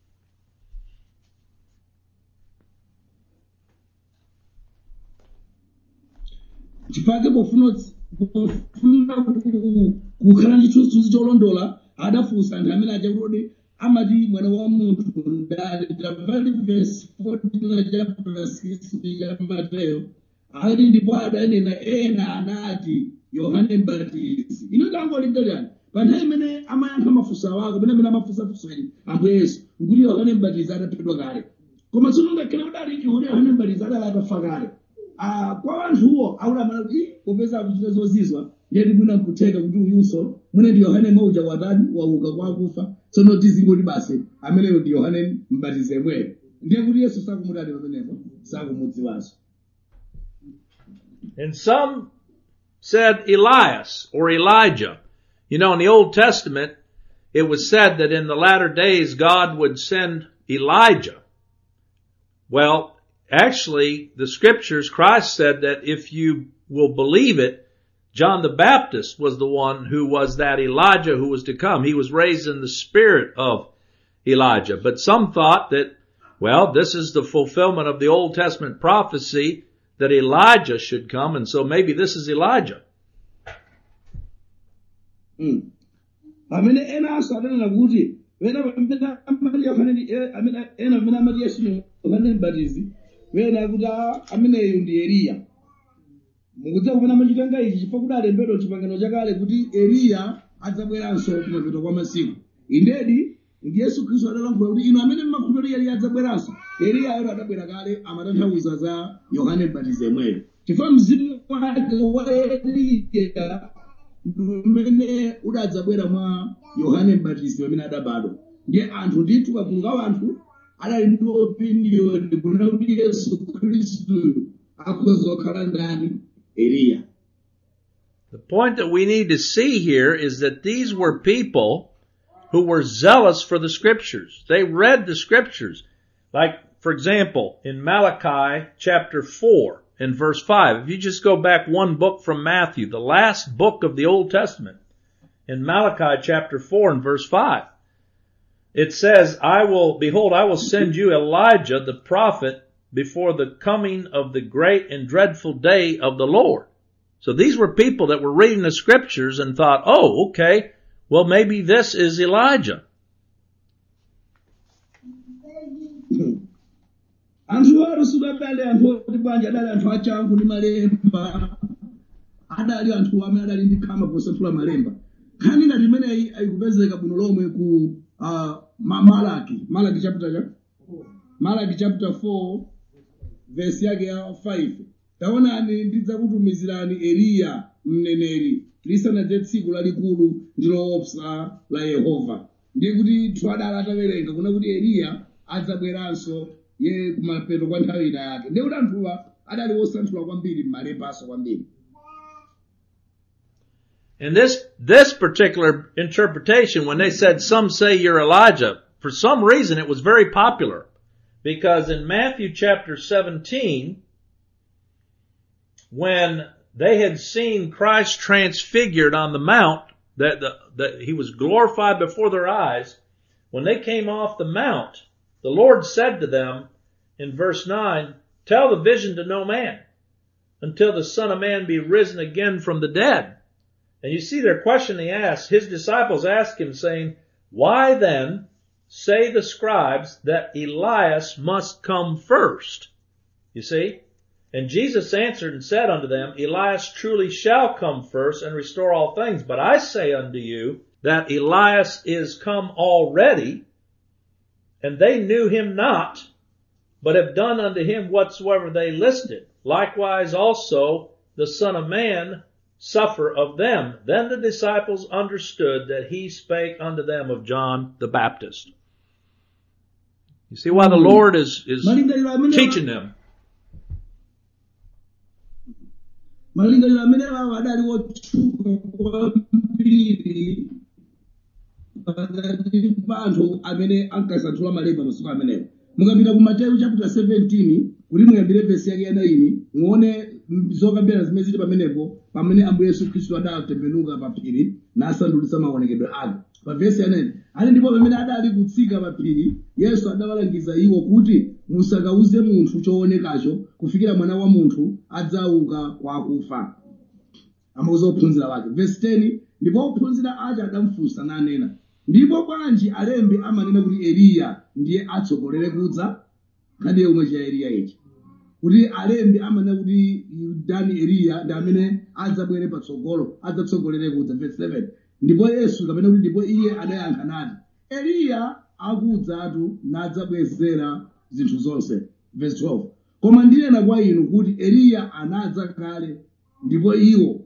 Chifukwa pofuna kukhala ndi chithunzi cholondola adafunsa anthu amene achakuti amati mwana wa munthu ndani. Tapali verse 14 chapter 6 ya Mateyo ali ndipo adanena ena anati Yohane Mbatizi. Ino tango lidaliani panthawi imene amayankha mafunso wako pamene amafunsafunso Ambuye Yesu nkuti Yohane Mbatizi adaphedwa kale, koma tsono ngakhale kudali kuti Yohane Mbatizi adafa kale, kwa anthuwo akulamana kuti popeza akuchita zozizwa ndiye bwino nkutheka kuti uyunso mwene ndi Yohane mauja watani wauka kwa akufa, tsono tizingoti basi ameneyo ndi Yohane Mbatizi yemweyo, ndiye kuti Yesu sakumudali pamenepo sakumudziwanso. And some said Elias or Elijah. You know, in the Old Testament, it was said that in the latter days God would send Elijah. Well, actually, the scriptures, Christ said that if you will believe it, John the Baptist was the one who was that Elijah who was to come. He was raised in the spirit of Elijah. But some thought that, well, this is the fulfillment of the Old Testament prophecy that Elijah should come, and so maybe this is Elijah. Pamene ena asanena kuti wena pamene amati ena pamene amati yesu Yohane Mbatizi wena kuti ameneyu ndi Eliya. Mukudziwa kumene amachitanga ichi chifukwa kudalembedwa m'chipangano chakale kuti Eliya adzabweranso kumapeto kwa masiku. Indedi ndi Yesu Khristu adalankhula kuti inu amene mmakhulupirira Eliya adzabweranso. Eliyayo adabwera kale amatanthauza za Yohane Mbatizi yemweyo. Chifukwa mzimu wake wa Eliya umene udadzabwera mwa Yohane Mbatizi amene adabadwa. Ndiye anthu ndithu kagulu ka anthu adali ndi opinion kuna kuti Yesu Khristu akhoza kukhala ndani Eliya. The point that we need to see here is that these were people who were zealous for the scriptures. They read the scriptures. Like, for example, in Malachi chapter 4 and verse 5, if you just go back one book from Matthew, the last book of the Old Testament, in Malachi chapter 4 and verse 5, it says, behold, I will send you Elijah the prophet before the coming of the great and dreadful day of the Lord. So these were people that were reading the scriptures and thought, oh, okay, well maybe this is Elijah. Anthu arusudabale anthu oti banja adali anthu achangu ndi malemba. Adali anthu amene adali ndi khama posanthula malemba. Nkhani ngati imeneyi ayikupezeka bwino lomwe ku Malaki chapter 4 verse yake ya 5. Taonani ndidzakutumizirani Eliya mneneri lisanadze tsiku lalikulu ndi loopsa la Yehova. Ndiye kuti twadala atawerenga kuna kuti Eliya adzabweranso ye kumapeto kwa nthawi ina yake. Ndiye kuti anthuwa adali wosanthula kwambiri m'malembaso kwambiri. And this particular interpretation, when they said, some say you're Elijah, for some reason it was very popular. Because in Matthew chapter 17, when they had seen Christ transfigured on the mount, that he was glorified before their eyes, when they came off the mount, the Lord said to them in verse 9, tell the vision to no man until the Son of Man be risen again from the dead. And you see their question they asked, his disciples asked him saying, why then say the scribes that Elias must come first? You see? And Jesus answered and said unto them, Elias truly shall come first and restore all things. But I say unto you that Elias is come already, and they knew him not, but have done unto him whatsoever they listed. Likewise also the Son of Man suffer of them. Then the disciples understood that he spake unto them of John the Baptist. You see why the Lord is teaching them. Malingaliro amene awo adali wotchuka kwambiri pakati pa anthu amene ankasanthula malemba masiku amenewo. Mukapita ku Mateyu chapter 17 kuti muyambire verse yake ya 9 muone zokambirana zimene zili pamenepo pamene Ambuye Yesu Khristu adatembenuka pa phiri nasandulitsa maonekedwe ake. Pa verse ya 9 ali ndipo pamene adali kutsika pa phiri Yesu adawalangiza iwo kuti musakauze munthu choonekacho kufikira mwana wa munthu adzauka kwa akufa. Amauza ophunzira wake. Verse 10 ndipo ophunzira aja adamufunsa nanena, ndipo bwanji alembi amanena kuti Eliya ndiye atsogolere kudza? Kodi yomwe cha Eliya ichi kuti alembi amanena kuti dani Eliya ndi amene adzabwere patsogolo adzatsogolere kudza. Verse 11 ndipo Yesu kapena kuti ndipo iye adayankha nati, Eliya akudzatu nadzabwezera zinthu zonse. Verse 12 koma ndinena kwa inu kuti Eliya anadza kale ndipo iwo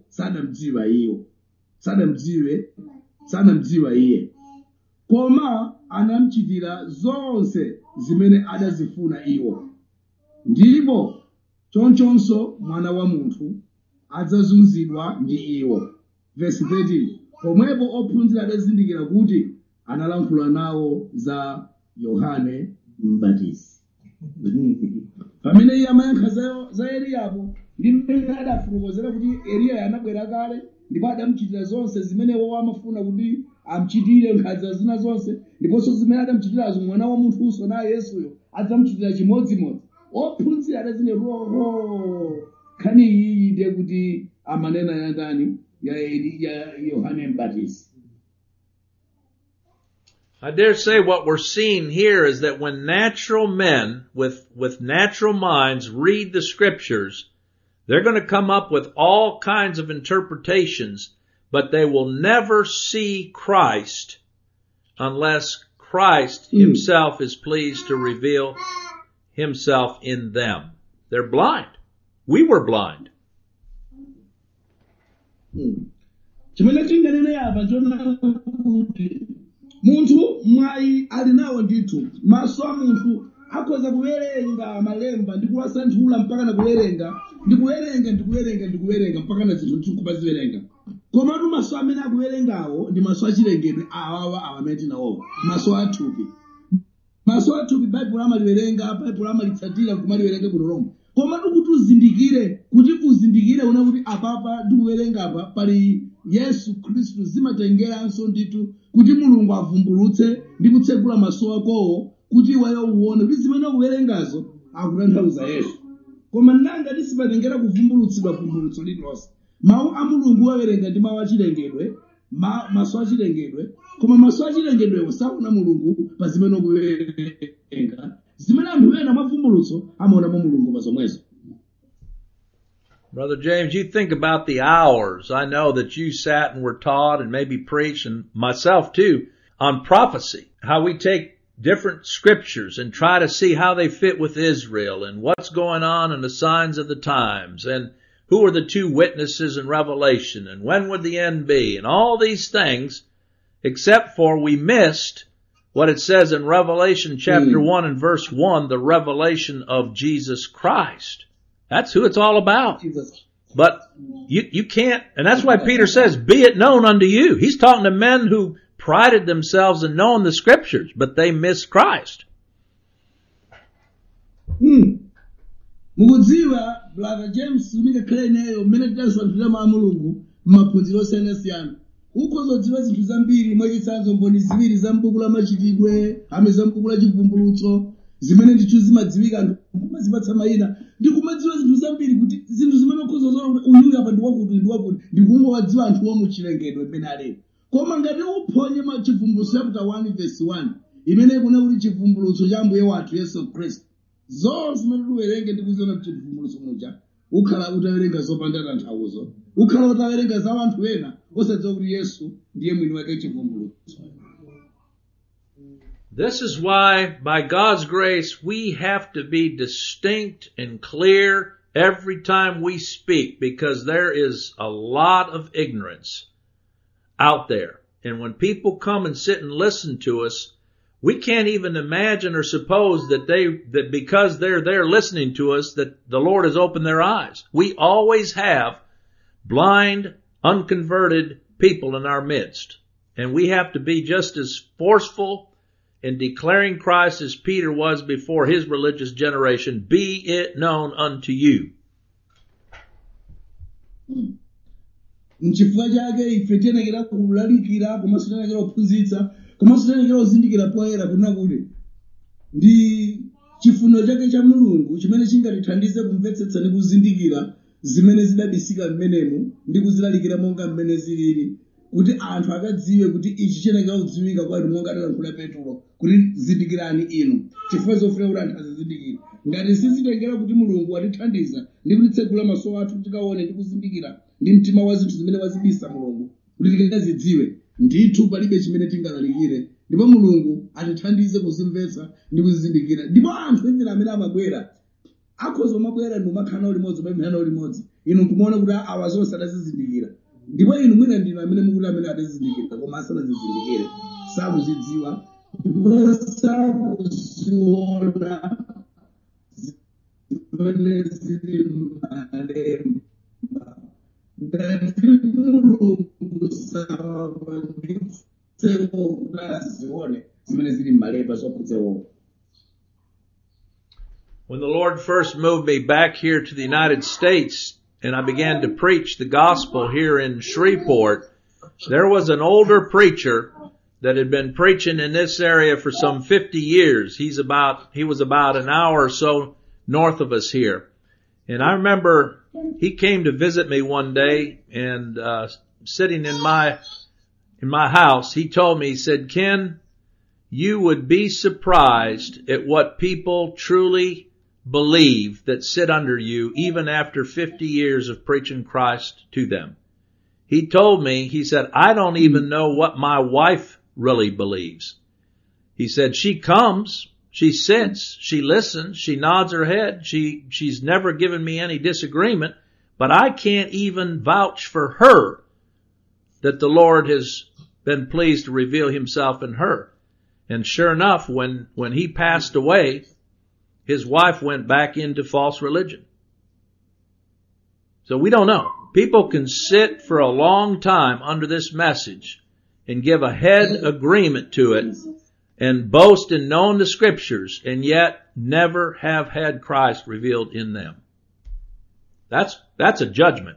sanamdziwa iye, koma anamuchitira zonse zimene adazifuna iwo. Ndipo chonchonso mwana wa munthu adzazunzidwa ndi iwo. Verse 13 pomwepo ophunzira adazindikira kuti analankhula nawo za Yohane Mbatizi. Pamene iye amayankha za Eliyapo ndi mmene adafotokozera kuti Eliya anabwera kale ndipo adamuchitira zonse zimene iwo amafuna kuti amuchitire nkhanza zina zonse, ndiponso zimene adamuchitirazo mwana wa munthunso naye Yesuyo adzamuchitira chimodzimodzi. Ophunzira adazine nkhani iyi ndiye kuti amanena ya ndani ya Yohane Mbatizi. I dare say what we're seeing here is that when natural men with natural minds read the scriptures, they're going to come up with all kinds of interpretations, but they will never see Christ unless Christ himself is pleased to reveal himself in them. They're blind. We were blind. chimene tinganene apa chona kuti munthu mwayi ali nawo ndithu maso a munthu akhoza kuwerenga malemba ndi kuwasanthula mpaka na kuwerenga ndikuwerenga mpaka na zinthu tikupaziwerenga komatu maso amene akuwerengawo ndi maso achilengedwe awawa amene tinawo maso athupi baibulo amaliwerenga baibulo amalitsatira kumaliwerenga kunoloma komatu kuti uzindikire una kuti apapa ndikuwerenga apa pali Yesu Khristu zimatengeranso ndithu kuti Mulungu avumbulutse ndi kutsegula maso akowo kuti iweyo uone kuti zimene ukuwerengazo akutanthauza Yesu. Koma nanga tisimatengera kuvumbulutso lililonse. Mawu a Mulungu wawerenga ndi mawu achilengedwe, maso achilengedwe, koma maso achilengedwewo saona Mulungu pa zimene ukuwerenga. Zimene anthu ena mavumbulutso amaonamo Mulungu pa zomwezo. Brother James, you think about the hours I know that you sat and were taught and maybe preached, and myself too, on prophecy. How we take different scriptures and try to see how they fit with Israel and what's going on and the signs of the times and who are the two witnesses in Revelation and when would the end be and all these things, except for we missed what it says in Revelation chapter 1 and verse 1, the revelation of Jesus Christ. That's who it's all about. Jesus. But you can't, and that's why Peter says, be it known unto you. He's talking to men who prided themselves in knowing the scriptures, but they missed Christ. Mukudziwa, Brother James, umikakhale neyo, mmene tidaswanthula mawu a Mulungu, m'maphunziro osiyanasiyana. Ukhozodziwa zinthu zambiri, mwachitsanzo mboni ziwiri za m'buku la machitidwe, ame za m'buku la chivumbulutso, zimene ndithu zimadziwika anthu kumazipatsa mayina. Ndikumadziwa zinthu zambiri kuti zinthu zimene ukhozozola uyu apa ndiwakuti ndikungowadziwa anthu omuchilengedwe mmene alero. Koma ngati uphonye chivumbulutso chapter 1 verse 1, imene kuna kuti chivumbulutso cha Ambuye wathu Yesu Khristu. Zonse zimene tiwerenge ndikuziona kuti chivumbulutso muja, ukhala utawerenga zopanda tanthauzo. Ukhala utawerenga za anthu ena, osadziwa kuti Yesu ndiye mwini wake chivumbulutso. This is why, by God's grace, we have to be distinct and clear every time we speak, because there is a lot of ignorance out there. And when people come and sit and listen to us, we can't even imagine or suppose that because they're there listening to us, that the Lord has opened their eyes. We always have blind, unconverted people in our midst. And we have to be just as forceful in declaring Christ as Peter was before his religious generation. Be it known unto you. N'chifukwa chake ife tiyenekera kulalikira komanso tiyenekera kuphunzitsa komanso tiyenekera kuzindikira poyera kuna kuti ndi chifuniro chake cha Mulungu chimene chingatithandize kumvetsetsa ndi kuzindikira zimene zidabisika mmenemu ndi kuzilalikira monga mmene zilili kuti anthu akadziwe kuti ichi chiyenekera kudziwika kwa inu monga atalankhula Petro kuti zindikirani inu chifukwa zofuna kuti anthu azizindikira. Ngati sizitengera kuti Mulungu watithandiza ndi kutitsegula maso athu tikaone ndi kuzindikira ndi mtima wa zinthu zimene wazibisa Mulungu kuti tikazidziwe, ndithu palibe chimene tingalalikire. Ndipo Mulungu atithandize kuzimvetsa ndi kuzindikira. Ndipo anthu imene amene amabwera akhoza mabwera ndi umakhala ulimodzi pamene ulimodzi inu kumuona kuti awa zonse atazizindikira. Ndipo inu mwina ndinu amene mukuti amene atazizindikira koma asanazizindikire sakuzidziwa ndipo sakuziona zimene zili m'malemba. Ngati Mulungu sawapangitsewo kuti azione zimene zili m'malemba zokhudzewo. When the Lord first moved me back here to the United States and I began to preach the gospel here in Shreveport, there was an older preacher that had been preaching in this area for some 50 years. He was about an hour or so north of us here. And I remember he came to visit me one day and, sitting in my house, he told me, he said, Ken, you would be surprised at what people truly believe that sit under you even after 50 years of preaching Christ to them. He told me, he said, I don't even know what my wife really believes. He said, she comes, she sits, she listens, she nods her head, she's never given me any disagreement, but I can't even vouch for her that the Lord has been pleased to reveal himself in her. And sure enough, when he passed away, his wife went back into false religion. So we don't know. People can sit for a long time under this message and give a head agreement to it and boast and know the scriptures and yet never have had Christ revealed in them. That's a judgment.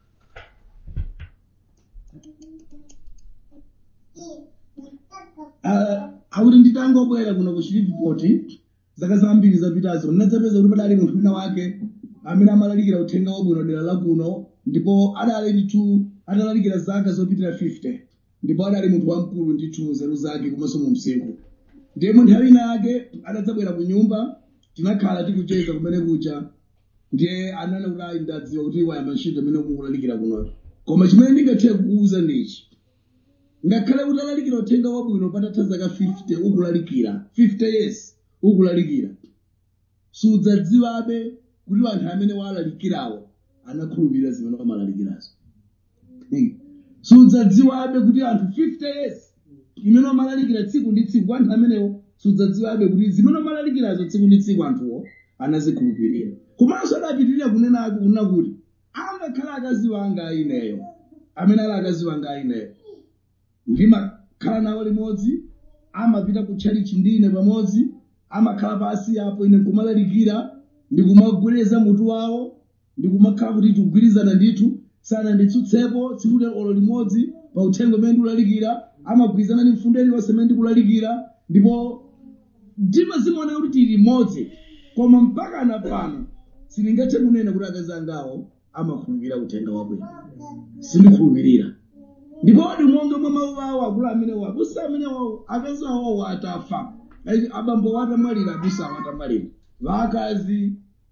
Akuti nditangobwera kuno ku Shreveport zaka zambiri zapitazo ndinadzapeza kuti padali munthu wina wake amene amalalikira uthenga wabwino dera la kuno ndipo adali ndithu atalalikira zaka zopitira 50 ndipo adali munthu wamkulu ndithu nzeru zake komanso mu msinkhu. Ndiye nthawi ina yake adadzabwera ku nyumba tinakhala tikucheza kumene kucha ndiye anana kuti ayi ndadziwa kuti wayamba ntchito imene mukulalikira kuno. Koma chimene ndingathe kukuwuza ndichi, ngakhale kuti alalikira uthenga wabwino patatha zaka 50 ukulalikira 50 years ukulalikira, sudzadziwabe kuti anthu amene walalikirawo anakhulupirira zimene amalalikirazo. Sudzadziwabe kuti anthu 50 years imene amalalikira tsiku ndi tsiku, anthu amenewo sudzadziwabe kuti zimene amalalikirazo tsiku ndi tsiku anthuwo anazikhulupirira. Komanso adapitirira kunena kuti angakhala akazi wanga ineyo amene ali akazi wanga ineyo ndimakhala nawo limodzi, amapita ku chalichi ndine pamodzi, amakhala pasi apo ine kumalalikira ndikumagwedeza mutu wawo, ndikumakhala kuti tigwirizana ndithu sana nditsutsepo tsiku olo limodzi pa uthenga umene ndikulalikira, amagwirizana ndi mfundo iliyonse imene ndikulalikira, ndipo timazimaona kuti tili limodzi. Koma mpaka napano sindingathe kunena kuti akazi angawo amakhulupirira uthenga wabwino. Sindikhulupirira. Ndipo monga mwa mawu awo akulu amenewo abusa amenewo akazi awo atafa, abambo atamwalira abusa atamwalira, vakazi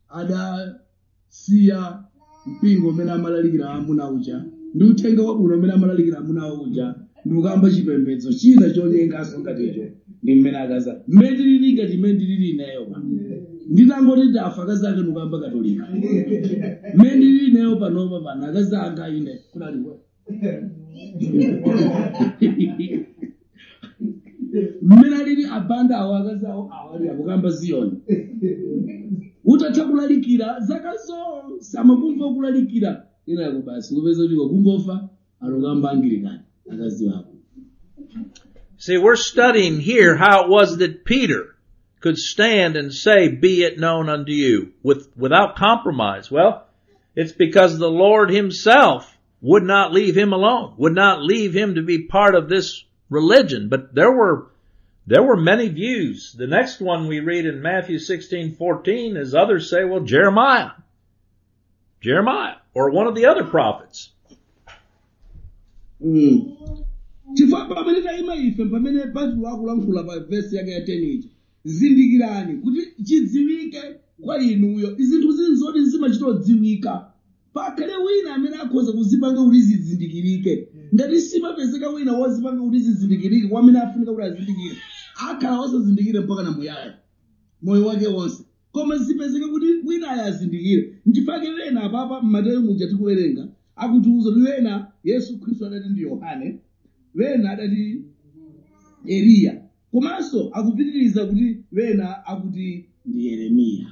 adasiya mpingo umene amalalikira amuna uja ndi uthenga wabwino umene amalalikira amuna uja ndikukamba chipembedzo china chonyenganso ngaticho ndi mmene akazi mmene tilili ngati mmene tilili ineyo pano ndinangoti ndafa akazi ake ndikukamba katolika mmene tilili ineyo panopa pano akazi anga ine kunaliwe mmene alili abanda awo akazi awo awali akukamba Ziyoni utatha kulalikira zaka zonse amakumva kulalikira inako basi kupeza kuti wakumbofa alokamba Anglikani akazi wako. See, we're studying here how it was that Peter could stand and say, "Be it known unto you," without compromise. Well, it's because the Lord himself would not leave him alone, would not leave him to be part of this religion. But there were many views. The next one we read in Matthew 16:14 is others say, well, Jeremiah, or one of the other prophets. Chifukwa pamene tayima ife pamene Paulo akulankhula pa verse yake ya 10 iji, zindikirani kuti chidziwike kwa inuyo izinthu zinzoti zimachitodziwika pakhale wina amene akhoza kuzipanga kuti zizindikirike. Ngati simapezeka wina wozipanga kuti zizindikirike kwa amene afunika kuti azindikire, akhala osazindikire mpaka na muyaya moyo wake wonse. Koma zipezeka kuti wina ayazindikire. Nchifake wena apapa m'Mateyu muja tikuwerenga akutiuza kuti wena Yesu Khristu adati ndi Yohane, wena adati Eliya, komanso akupitiriza kuti wena akuti ndi Yeremiya.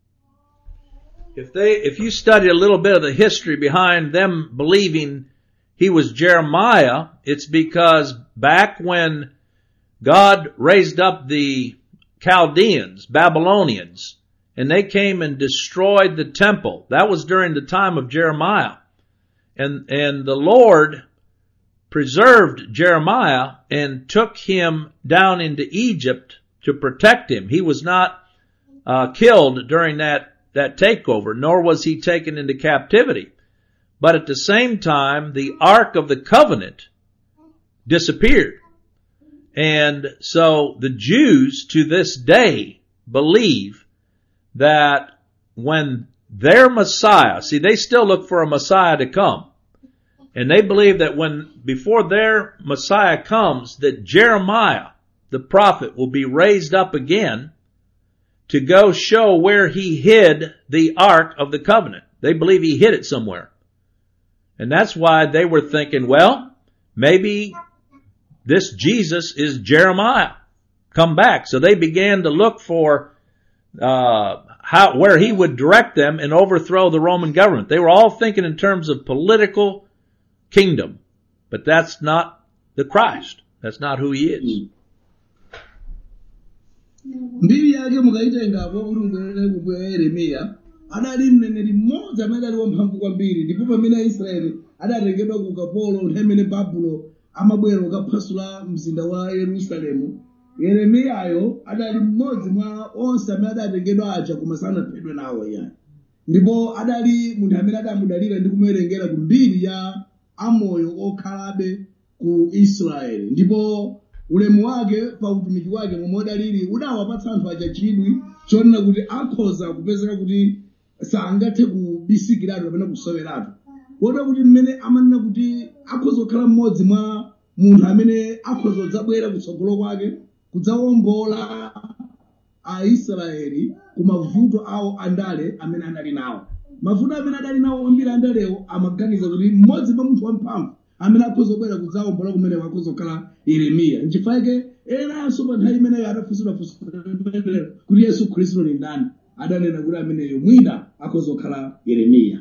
If you study a little bit of the history behind them believing he was Jeremiah, it's because back when God raised up the Chaldeans, Babylonians, and they came and destroyed the temple. That was during the time of Jeremiah. And the Lord preserved Jeremiah and took him down into Egypt to protect him. He was not killed during that takeover, nor was he taken into captivity. But at the same time, the Ark of the Covenant disappeared. And so the Jews to this day believe that when their Messiah, see, they still look for a Messiah to come. And they believe that before their Messiah comes, that Jeremiah, the prophet, will be raised up again to go show where he hid the Ark of the Covenant. They believe he hid it somewhere. And that's why they were thinking, well, maybe this Jesus is Jeremiah. Come back. So they began to look for where he would direct them and overthrow the Roman government. They were all thinking in terms of political kingdom. But that's not the Christ. That's not who he is. Mbiri yake mukaitengapo ulungwelele kubwa Yeremiya adali mneneri mmodzi amene ali wamphamvu kwambiri ndipo pamene Aisraeli adatengedwa ku ukapolo nthawi imene Babulo amabwera kukaphwasula mzinda wa Yerusalemu. Yeremiyayo adali mmodzi mwa onse amene adatengedwa aja koma sanaphedwe nawo yani. Ndipo adali munthu amene adamudalira ndi kumuwerengera ku mbiri ya amoyo okhalabe ku Israeli. Ndipo ulemu wake pa utumiki wake momwe udalili udawapatsa anthu aja chidwi chonena kuti akhoza kupezeka kuti sangathe kubisikiratu kapena kusoweratu. Kodi kuti mmene amanena kuti akhoza kukhala mmodzi mwa munthu amene akhoza kudzabwera kutsogolo kwake kudzawombola Aisraeli ku mavuto awo andale amene anali nawo. Mavuto amene adali nawo ambiri andalewo amaganiza kuti mmodzi mwa munthu wamphamvu amene akhoza kubwera kudzawombola kumene akhoza kukhala Yeremiya. Nchifukwa enanso pa nthawi imeneyo adafunsira kuti Yesu Khristu ndi ndani, adanena kuti ameneyo mwina akhoza kukhala Yeremiya.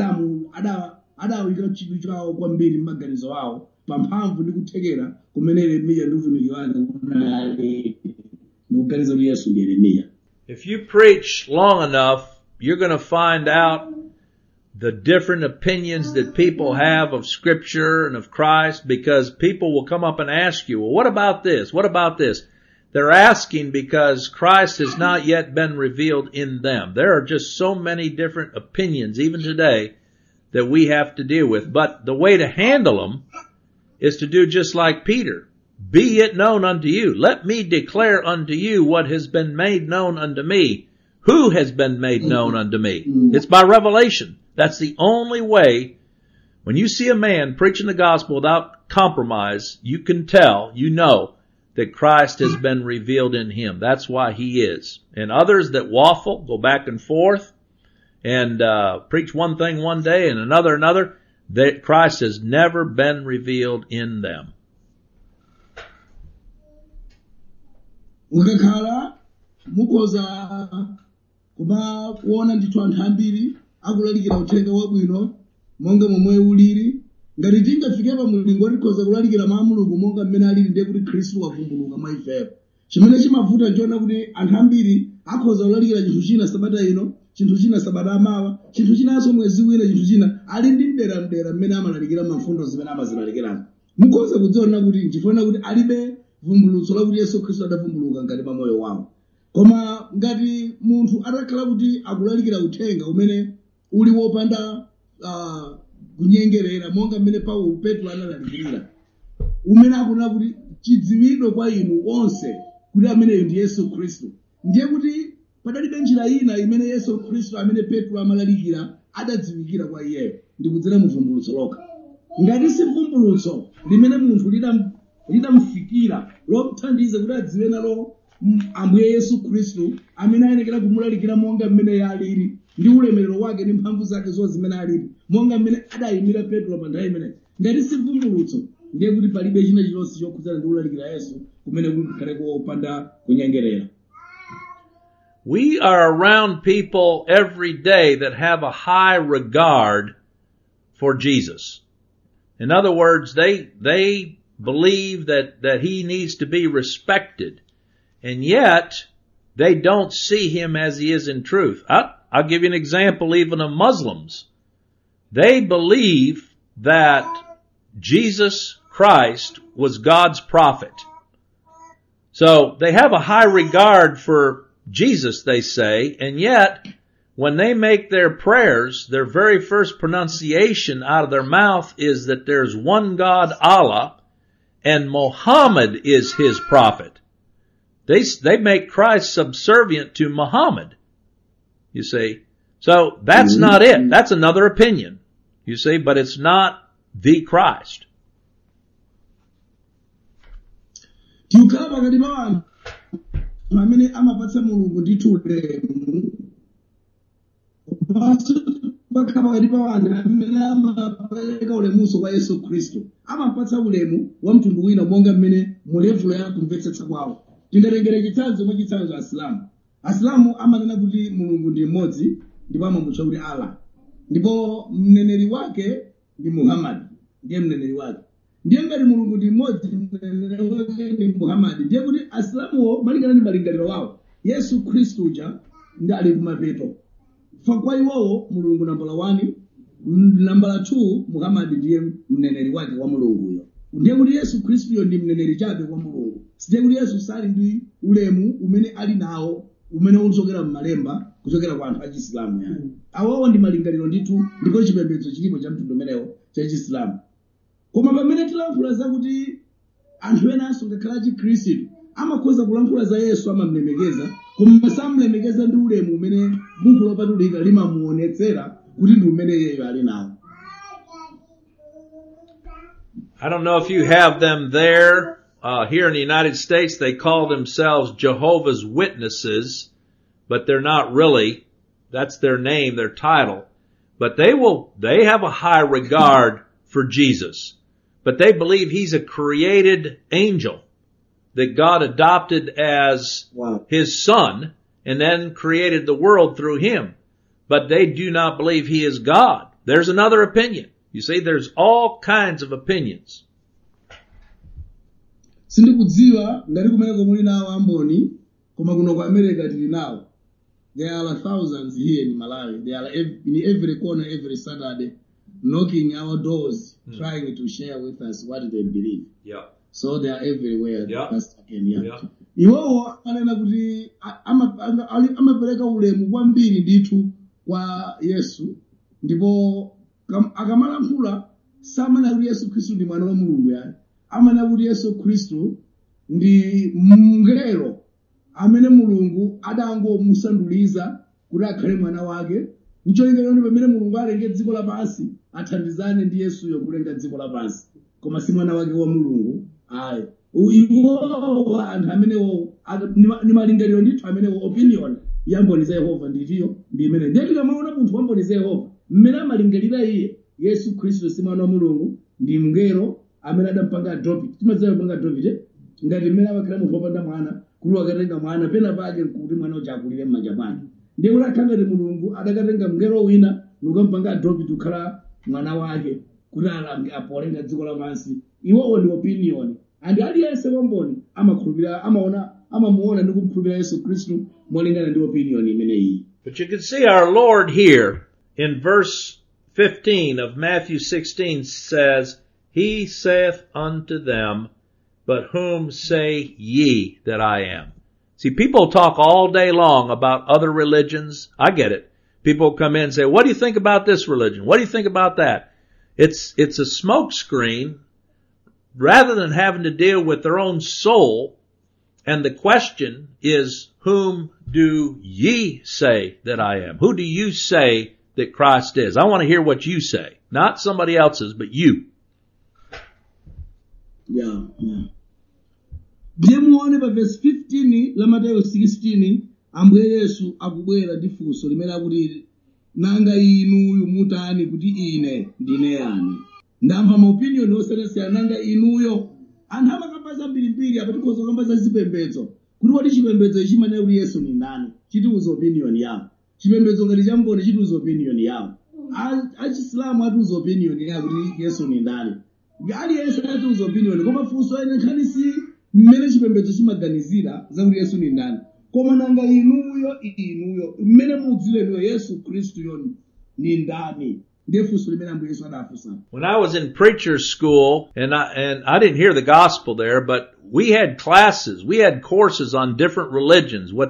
Adawika chidwi chawo kwambiri m'maganizo awo pamphamvu ndi kuthekera kumene Yeremiya ndi utumiki wake unali ndikuganiza kuti Yesu ndi Yeremiya. If you preach long enough, you're going to find out the different opinions that people have of Scripture and of Christ, because people will come up and ask you, well, what about this? What about this? They're asking because Christ has not yet been revealed in them. There are just so many different opinions, even today, that we have to deal with. But the way to handle them is to do just like Peter. Be it known unto you. Let me declare unto you what has been made known unto me. Who has been made known unto me? It's by revelation. That's the only way. When you see a man preaching the gospel without compromise, you can tell, you know, that Christ has been revealed in him. That's why he is. And others that waffle, go back and forth, and preach one thing one day and another, that Christ has never been revealed in them. Ukakhala mukoza kuba kuona ndithu anthu ambiri akulalikira uthenga wabwino monga momwe uliri ngati tingafike pa mulingo tikhoza kulalikira mawu a Mulungu monga mmene alili ndiye kuti Khristu wavumbuluka mwa ifepo. Chimene chimavuta nchiona kuti anthu ambiri akhoza kulalikira chinthu china sabata ino, chinthu china sabata amawa, chinthu chinanso mwezi wina, chinthu china ali ndi mdera mmene amalalikira mafundo zimene amazilalikirazo. Mukhoza kudziona kuti nchifuna kuti alibe vumbulutso lakuti Yesu Khristu adavumbuluka ngati pa moyo wawo. Koma ngati munthu atakhala kuti akulalikira uthenga umene uli wopanda kunyengerera monga mmene Petro analalikirira, umene akunena kuti chidziwidwe kwa inu onse kuti ameneyo ndi Yesu Khristu, ndiye kuti padalibe njira ina imene Yesu Khristu amene Petro amalalikira adadziwikira kwa iyeyo ndi kudzera mu vumbulutso lokha. Ngati si vumbulutso limene munthu lidamfikira lomthandiza kuti adziwe nalo Ambuye Yesu Khristu amene ayenekera kumulalikira monga mmene alili ndi ulemerero wake ndi mphamvu zake zonse zimene alili monga mmene adayimira Petro pa nthawi imeneyi. Ngati si vumbulutso ndiye kuti palibe china chilonse chokhudzana ndi kulalikira Yesu kumene kukhale kopanda kunyengerera. We are around people every day that have a high regard for Jesus. In other words, they believe that he needs to be respected. And yet, they don't see him as he is in truth. I'll give you an example even of Muslims. They believe that Jesus Christ was God's prophet. So they have a high regard for Jesus, they say, and yet when they make their prayers, their very first pronunciation out of their mouth is that there's one God, Allah, and Muhammad is his prophet. They make Christ subservient to Muhammad. You see? So that's not it. That's another opinion. You see? But it's not the Christ. tikukhala pakati pa anthu amene amapatsa mulungu ndithu ulemu pakhala pakati pa anthu amene amapereka ulemuso kwa Yesu Khristu amapatsa ulemu wa mtundu wina monga mmene mulevulo ya kumvetsetsa kwawo. Tingatengere chitsanzo mwa chitsanzo Asilamu amanena kuti mulungu ndi mmodzi ndipo amamutcha kuti Allah, ndipo mneneri wake ndi Muhammad, ndiye mneneri wake. Ndiye ngati mulungu ndi mmodzi, mneneri wake ndi Muhammad, ndiye kuti Asilamuwo malingana ndi malingaliro wawo Yesu Khristu uja ndi ali kumapeto. Kwa iwowo mulungu nambala 1, nambala 2 Muhammad ndiye mneneri wake wa mulunguyo. Ndiye kuti Yesu Khristuyo ndi mneneri chabe wa mulungu. Ndiye kuti Yesu sali ndi ulemu umene ali nawo umene uchokera m'malemba kuchokera kwa anthu a Chisilamu yani. Awowo ndi malingaliro ndithu ndipo chipembedzo chilipo cha mtundu umenewo cha Chisilamu. Koma pamene tilankhula zakuti anthu enanso ngakhala Chikhristu amakhoza kulankhula za Yesu amamlemekeza, koma samlemekeza ndi ulemu umene buku lopatulika limamuonetsera kuti ndi umene iyeyo ali nawo. I don't know if you have them there. Here in the United States, they call themselves Jehovah's Witnesses, but they're not really. That's their name, their title. But they have a high regard for Jesus. But they believe he's a created angel that God adopted as his son and then created the world through him. But they do not believe he is God. There's another opinion. You see, there's all kinds of opinions. Sindikudziwa ngati kumene muli nawo amboni, koma kuno ku America tili nawo. There are thousands here in Malawi. They are in every corner every Saturday knocking our doors, trying to share with us what they believe. Yeah. So they are everywhere. Yeah. Pastor Kenya. Yeah. Iwowo anena kuti amapereka ulemu kwambiri ndithu kwa Yesu, ndipo akamalankhula samana kuti Yesu Khristu ndi mwana wa Mulungu yani. Amana kuti Yesu Khristu ndi mngelo amene Mulungu adangomusanduliza kuti akhale mwana wake. Ncholinga ndi pamene Mulungu alenge dziko lapansi athandizane ndi Yesuyo kulenga dziko lapansi, koma si mwana wake wa Mulungu. Ayi. Iwo anthu amenewo ni malingaliro ndithu amenewo opinion yamboni za Yehova nditiyo ndi imene. Ndiye tikamaona munthu wamboni za Yehova mmene amalingalira iye Yesu Khristu si mwana wa Mulungu, ndi mngelo amene adampanga adopt. Timadziwa kupanga adopt ngati mmene amakhala munthu wopanda mwana kuti akatenga mwana pena pake kuti mwana uja akulire m'manja mwake. Ndiye kuti akhangati Mulungu adakatenga mngelo wina nukampanga adopt kukhala mwana wake kuti apolenga dziko lapansi. Iwowo ndi opinion. And aliyense wamboni amakhulupirira amamuona ndi kumkhulupirira Yesu Khristu molingana ndi opinion imeneyi. But you can see our Lord here in verse 15 of Matthew 16 says, He saith unto them, But whom say ye that I am? See, people talk all day long about other religions. I get it. People come in and say, what do you think about this religion? What do you think about that? It's a smoke screen rather than having to deal with their own soul. And the question is, whom do ye say that I am? Who do you say that Christ is? I want to hear what you say. Not somebody else's, but you. Yeah. Muone pa verse 15 la Matthew 16 Ambuye Yesu akubwera ndi funso limene akuti nanga inuyo mutani kuti ine ndine yani. Ndamva ma opinion osiyana nanga inuyo. Anthu amakamba mbirimbiri apa tikhoza kukamba za zipembedzo. Kuti wati chipembedzo chimene kuti Yesu ni ndani. Chitiuza opinion yawo. Chipembedzo ngati chamboni chitiuza opinion yawo. Achisilamu atiuza opinion yawo kuti Yesu ni ndani. Aliyense atiuza opinion koma funso ene nkhani si mmene chipembedzo chimaganizira zakuti Yesu ni ndani. Koma nanga inuyo mmene mudzileyo Yesu Khristu yoni ni ndani. When I was in preacher's school, and I didn't hear the gospel there, but we had classes, we had courses on different religions, what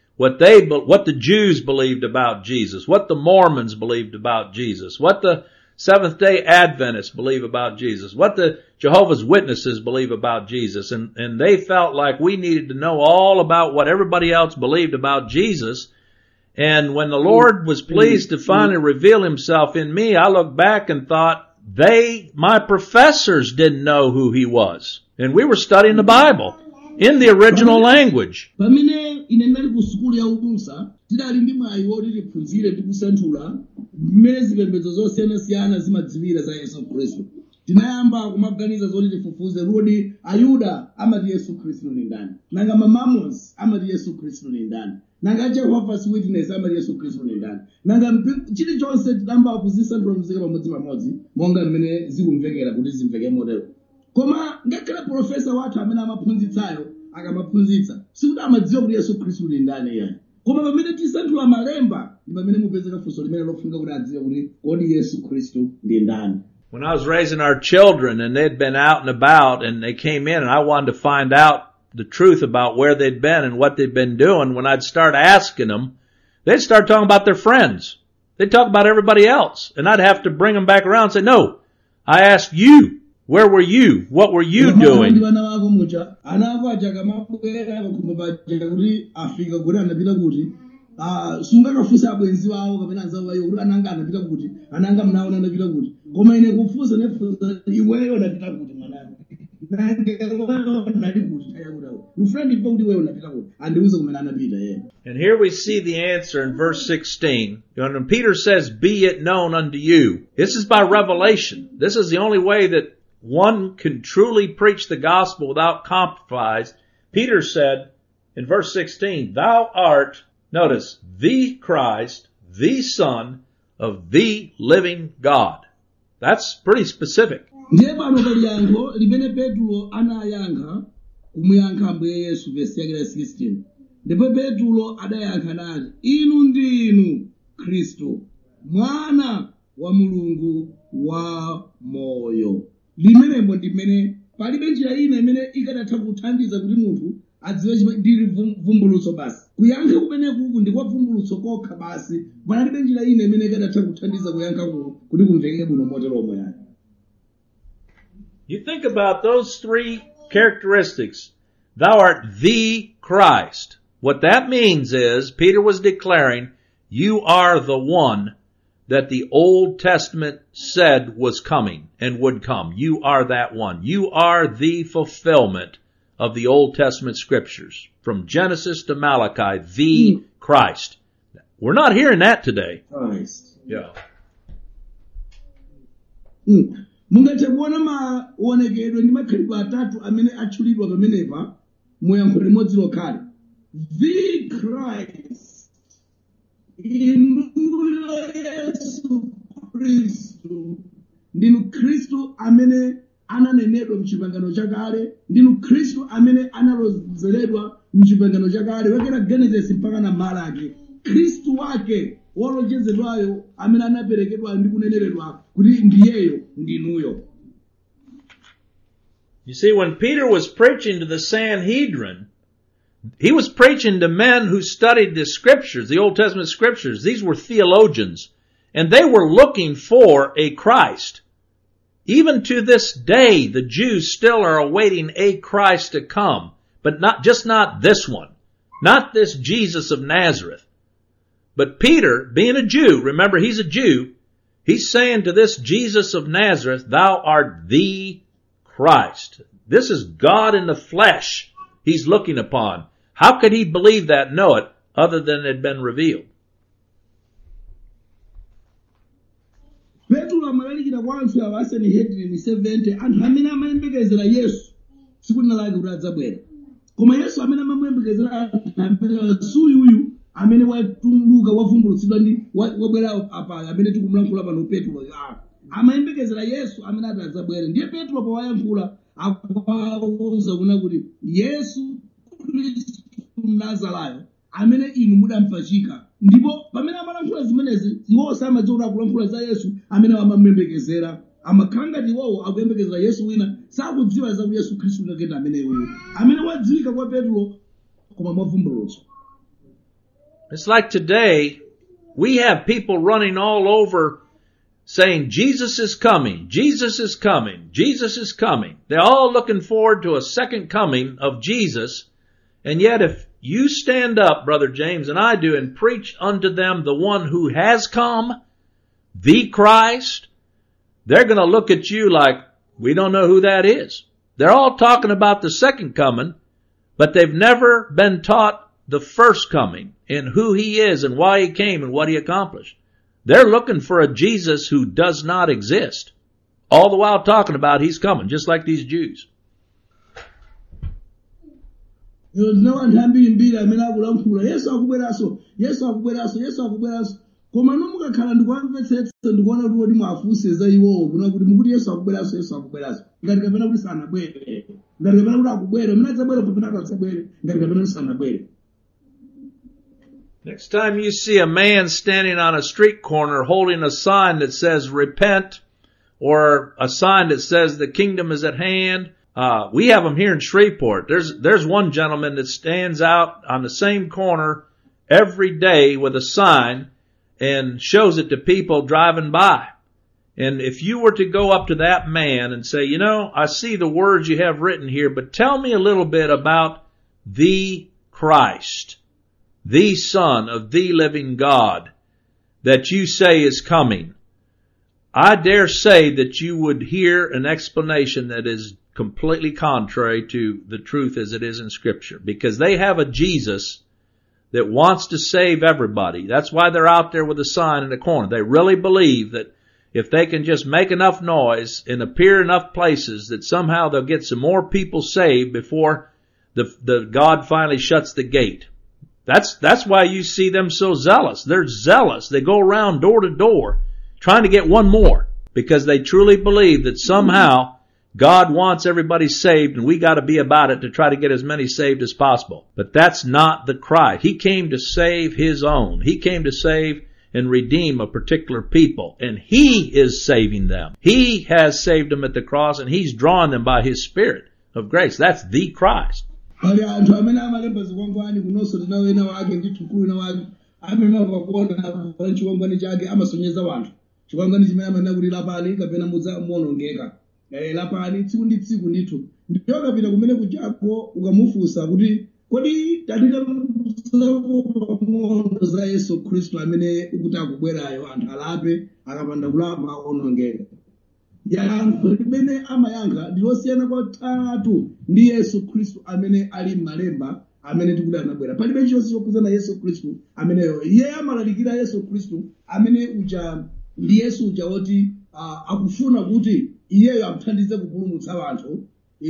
the Jews believed about Jesus, what the Mormons believed about Jesus, what the Seventh-day Adventists believe about Jesus, what the Jehovah's Witnesses believe about Jesus, and they felt like we needed to know all about what everybody else believed about Jesus. And when the Lord was pleased to finally reveal himself in me, I looked back and thought, my professors didn't know who he was. And we were studying the Bible in the original language. Pamene ine ndali ku sukulu ya ubusa tidali ndi mwayi woti tiphunzire ndi kusanthula mmene zipembedzo zosiyanasiyana zimadziwira za Yesu Khristu. Tinayamba kumaganiza zoti tifufuze kuti Ayuda amati Yesu Khristu ni ndani, nanga Mormons amati Yesu Khristu ni ndani, nanga Jehovah's Witness amati Yesu Khristu ni ndani, nanga chilichonse tidayamba kuzisanthula mzika pamodzi monga mmene zikumvekera kuti zimveke modelo. Koma ngakhale profesa wathu amene amaphunzitsayo akamaphunzitsa sikuti amadziwa kuti Yesu Khristu ni ndani yani. Koma pamene tisanthula malemba ndi pamene mupezeka funso limene lofunika kuti adziwe kuti kodi Yesu Khristu ndi ndani. When I was raising our children and they'd been out and about and they came in and I wanted to find out the truth about where they'd been and what they'd been doing, when I'd start asking them, they'd start talking about their friends. They'd talk about everybody else. And I'd have to bring them back around and say, no, I asked you. Where were you? What were you doing? Sungakafusa abwenzi wawo kapena anzawo ayo kuti ananga anapita kuti ananga mnaona anapita kuti koma ine kufusa nefusa iweyo unapita kuti mwanangu and here we see the answer in verse 16. When Peter says, be it known unto you, this is by revelation. This is the only way that one can truly preach the gospel without compromise. Peter said in verse 16, thou art, notice, the Christ, the Son of the living God. That's pretty specific. Ndiye pano pali yankho limene Petro anayankha kumuyankha Ambuye Yesu verse yake 16. Ndipo Petro adayankha nati, inu ndinu Khristu, mwana wa Mulungu wa moyo. Limenembo ndimene palibe njira ina imene ikanatha kuthandiza kuti munthu adziwe ndili vumbulutso basi. Kuyankha kumene kuku ndi kwa vumbulutso kokha basi. Palibe njira ina imene ikanatha kuthandiza kuyankha kuti kumveke bwino moteromo yani. You think about those three characteristics. Thou art the Christ. What that means is, Peter was declaring, you are the one that the Old Testament said was coming and would come. You are that one. You are the fulfillment of the Old Testament scriptures. From Genesis to Malachi, the Christ. We're not hearing that today. Christ. Yeah. Mungathe kuona maonekedwe ndi makhalidwe atatu amene atchulidwa pamenepa muyankho limodzi lokhali. The Christ, inuyo Yesu Khristu, ndinu Khristu amene ananenedwa mchipangano chakale, ndinu Khristu amene analozeredwa mchipangano chakale, wekera Genesis mpaka na Malaki. Khristu wake wolonjezedwayo amene anaperekedwa ndi kuneneredwa kuti ndiyeyo ndinuyo. You see, when Peter was preaching to the Sanhedrin, he was preaching to men who studied the scriptures, the Old Testament scriptures. These were theologians, and they were looking for a Christ. Even to this day, the Jews still are awaiting a Christ to come, but not this one, not this Jesus of Nazareth. But Peter, being a Jew, remember he's a Jew, he's saying to this Jesus of Nazareth, thou art the Christ. This is God in the flesh he's looking upon. How could he believe that, know it, other than it had been revealed? Petro amalalikira kwa anthu awo asanihedrini 70 anthu amene amayembekezera Yesu tsiku linalake kuti adzabwera. Koma Yesu amene amamuyembekezera anthu amene suyuyu amene watuluka wavumbulutsidwa ndi wabwera apa amene tikumulankhula pano Petro amayembekezera Yesu amene adzabwera. Ndiye Petro pawayankhula akuwauza kuna kuti Yesu Khristu Mnazarayo amene inu mudampachika. Ndipo pamene amalankhula zimenezi iwo samadziwa kuti akulankhula za Yesu amene amamuyembekezera. Amakhala ngati iwowo akuyembekezera Yesu wina sakudziwa za Yesu Khristu ndakenda amene uyu amene wadziwika kwa Petro koma mwavumbulutso. It's like today, we have people running all over saying, Jesus is coming, Jesus is coming, Jesus is coming. They're all looking forward to a second coming of Jesus. And yet if you stand up, Brother James, and I do, and preach unto them the one who has come, the Christ, they're going to look at you like, we don't know who that is. They're all talking about the second coming, but they've never been taught the first coming and who he is and why he came and what he accomplished. They're looking for a Jesus who does not exist. All the while talking about he's coming, just like these Jews. No one can be in Bida, Menabula, yes, I'll wear us, yes, I'll wear us, yes, I'll wear us. Komanomuka kana ndikwanvetsetsa ndikuona kuti wodi mafuseza iwowo kuna kuti mukuti Yesu akubweraso Yesu akubweraso ngati kapena kuti sanabwere ngati kapena kuti akubwere mene adzabwere popena kuti adzabwere ngati kapena kuti sanabwere. Next time you see a man standing on a street corner holding a sign that says repent, or a sign that says the kingdom is at hand, we have them here in Shreveport. There's one gentleman that stands out on the same corner every day with a sign and shows it to people driving by. And if you were to go up to that man and say, you know, I see the words you have written here, but tell me a little bit about the Christ, the Son of the living God that you say is coming, I dare say that you would hear an explanation that is completely contrary to the truth as it is in Scripture, because they have a Jesus that wants to save everybody. That's why they're out there with a sign in the corner. They really believe that if they can just make enough noise and appear in enough places that somehow they'll get some more people saved before the God finally shuts the gate. That's why you see them so zealous. They're zealous. They go around door to door trying to get one more, because they truly believe that somehow God wants everybody saved, and we got to be about it to try to get as many saved as possible. But that's not the Christ. He came to save his own. He came to save and redeem a particular people, and he is saving them. He has saved them at the cross, and he's drawing them by his Spirit of grace. That's the Christ. Lapani tsiku ndi tsiku ndithu ndiyoka pita kumene kujako ukamufunsa kuti kodi tatika mwono za Yesu Kristu amene ukuti akubwerayo anthu alape akapanda kulapa aonongeka. Yankho limene amayankha ndilosiyana kwatatu ndi Yesu Kristu amene ali m'malemba amene tikuti anabwera. Palibe chonse chokhudzana Yesu Kristu ameneyo. Iye amalalikira Yesu Kristu amene uja ndi Yesu uja woti akufuna kuti iyeyo amthandize kupulumutsa anthu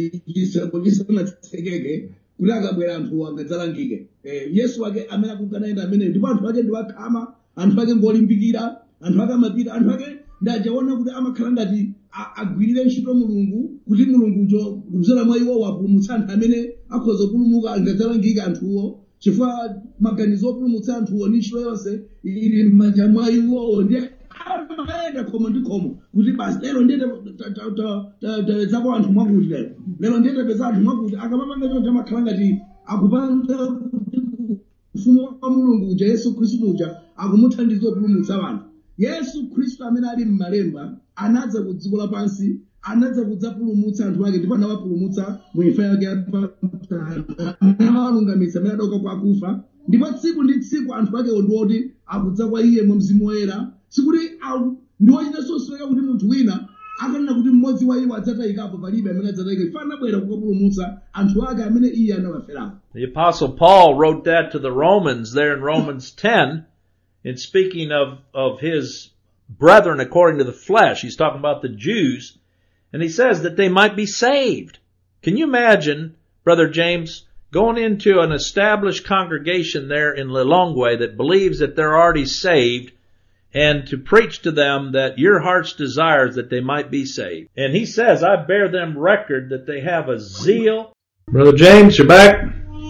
chisanatsekeke kuti akabwera anthu angadzalangike. Yesu wake amene akunkanaenda ameneyo ndipo anthu ake ndiwakhama, anthu ake ngolimbikira, anthu ake amapita, anthu ake ndajaona kuti amakhala ngati agwirire ntchito Mulungu, kuti Mulungujo kudzera mwa iwo wapulumutsa anthu amene akhoza kupulumuka angadzalangike anthuwo, chifukwa maganizo opulumutsa anthuwo ndi ntchito yonse ili m'manja mwa iwowo. Ndiye amaenda khomo ndi khomo kuti basi lero ndiye tapezako anthu mwakuti lero ndiye tapeza anthu mwakuti akamapanga choncho amakhala ngati akupanga ufumu wa Mulungu uja Yesu Khristu uja akumuthandiza kupulumutsa anthu. Yesu Khristu amene ali m'malemba anadza ku dziko lapansi, anadza kudzapulumutsa anthu ake ndipo anawapulumutsa mu imfa yake anawalungamitsa amene adauka kwa akufa, ndipo tsiku ndi tsiku anthu ake ndiwoti akudza kwa iye mwa Mzimu Woyera. Sikuti ndiwochitenso soweka kuti munthu wina akanena kuti mmodzi wa iwo adzatayikapo, palibe amene adzatayika, ife anabwera kukapulumutsa anthu ake amene iye anawaferapo. The Apostle Paul wrote that to the Romans there in Romans 10, in speaking of his brethren according to the flesh. He's talking about the Jews, and he says that they might be saved. Can you imagine, Brother James, going into an established congregation there in Lilongwe that believes that they're already saved, and to preach to them that your heart's desire is that they might be saved? And he says, I bear them record that they have a zeal. Brother James, you're back?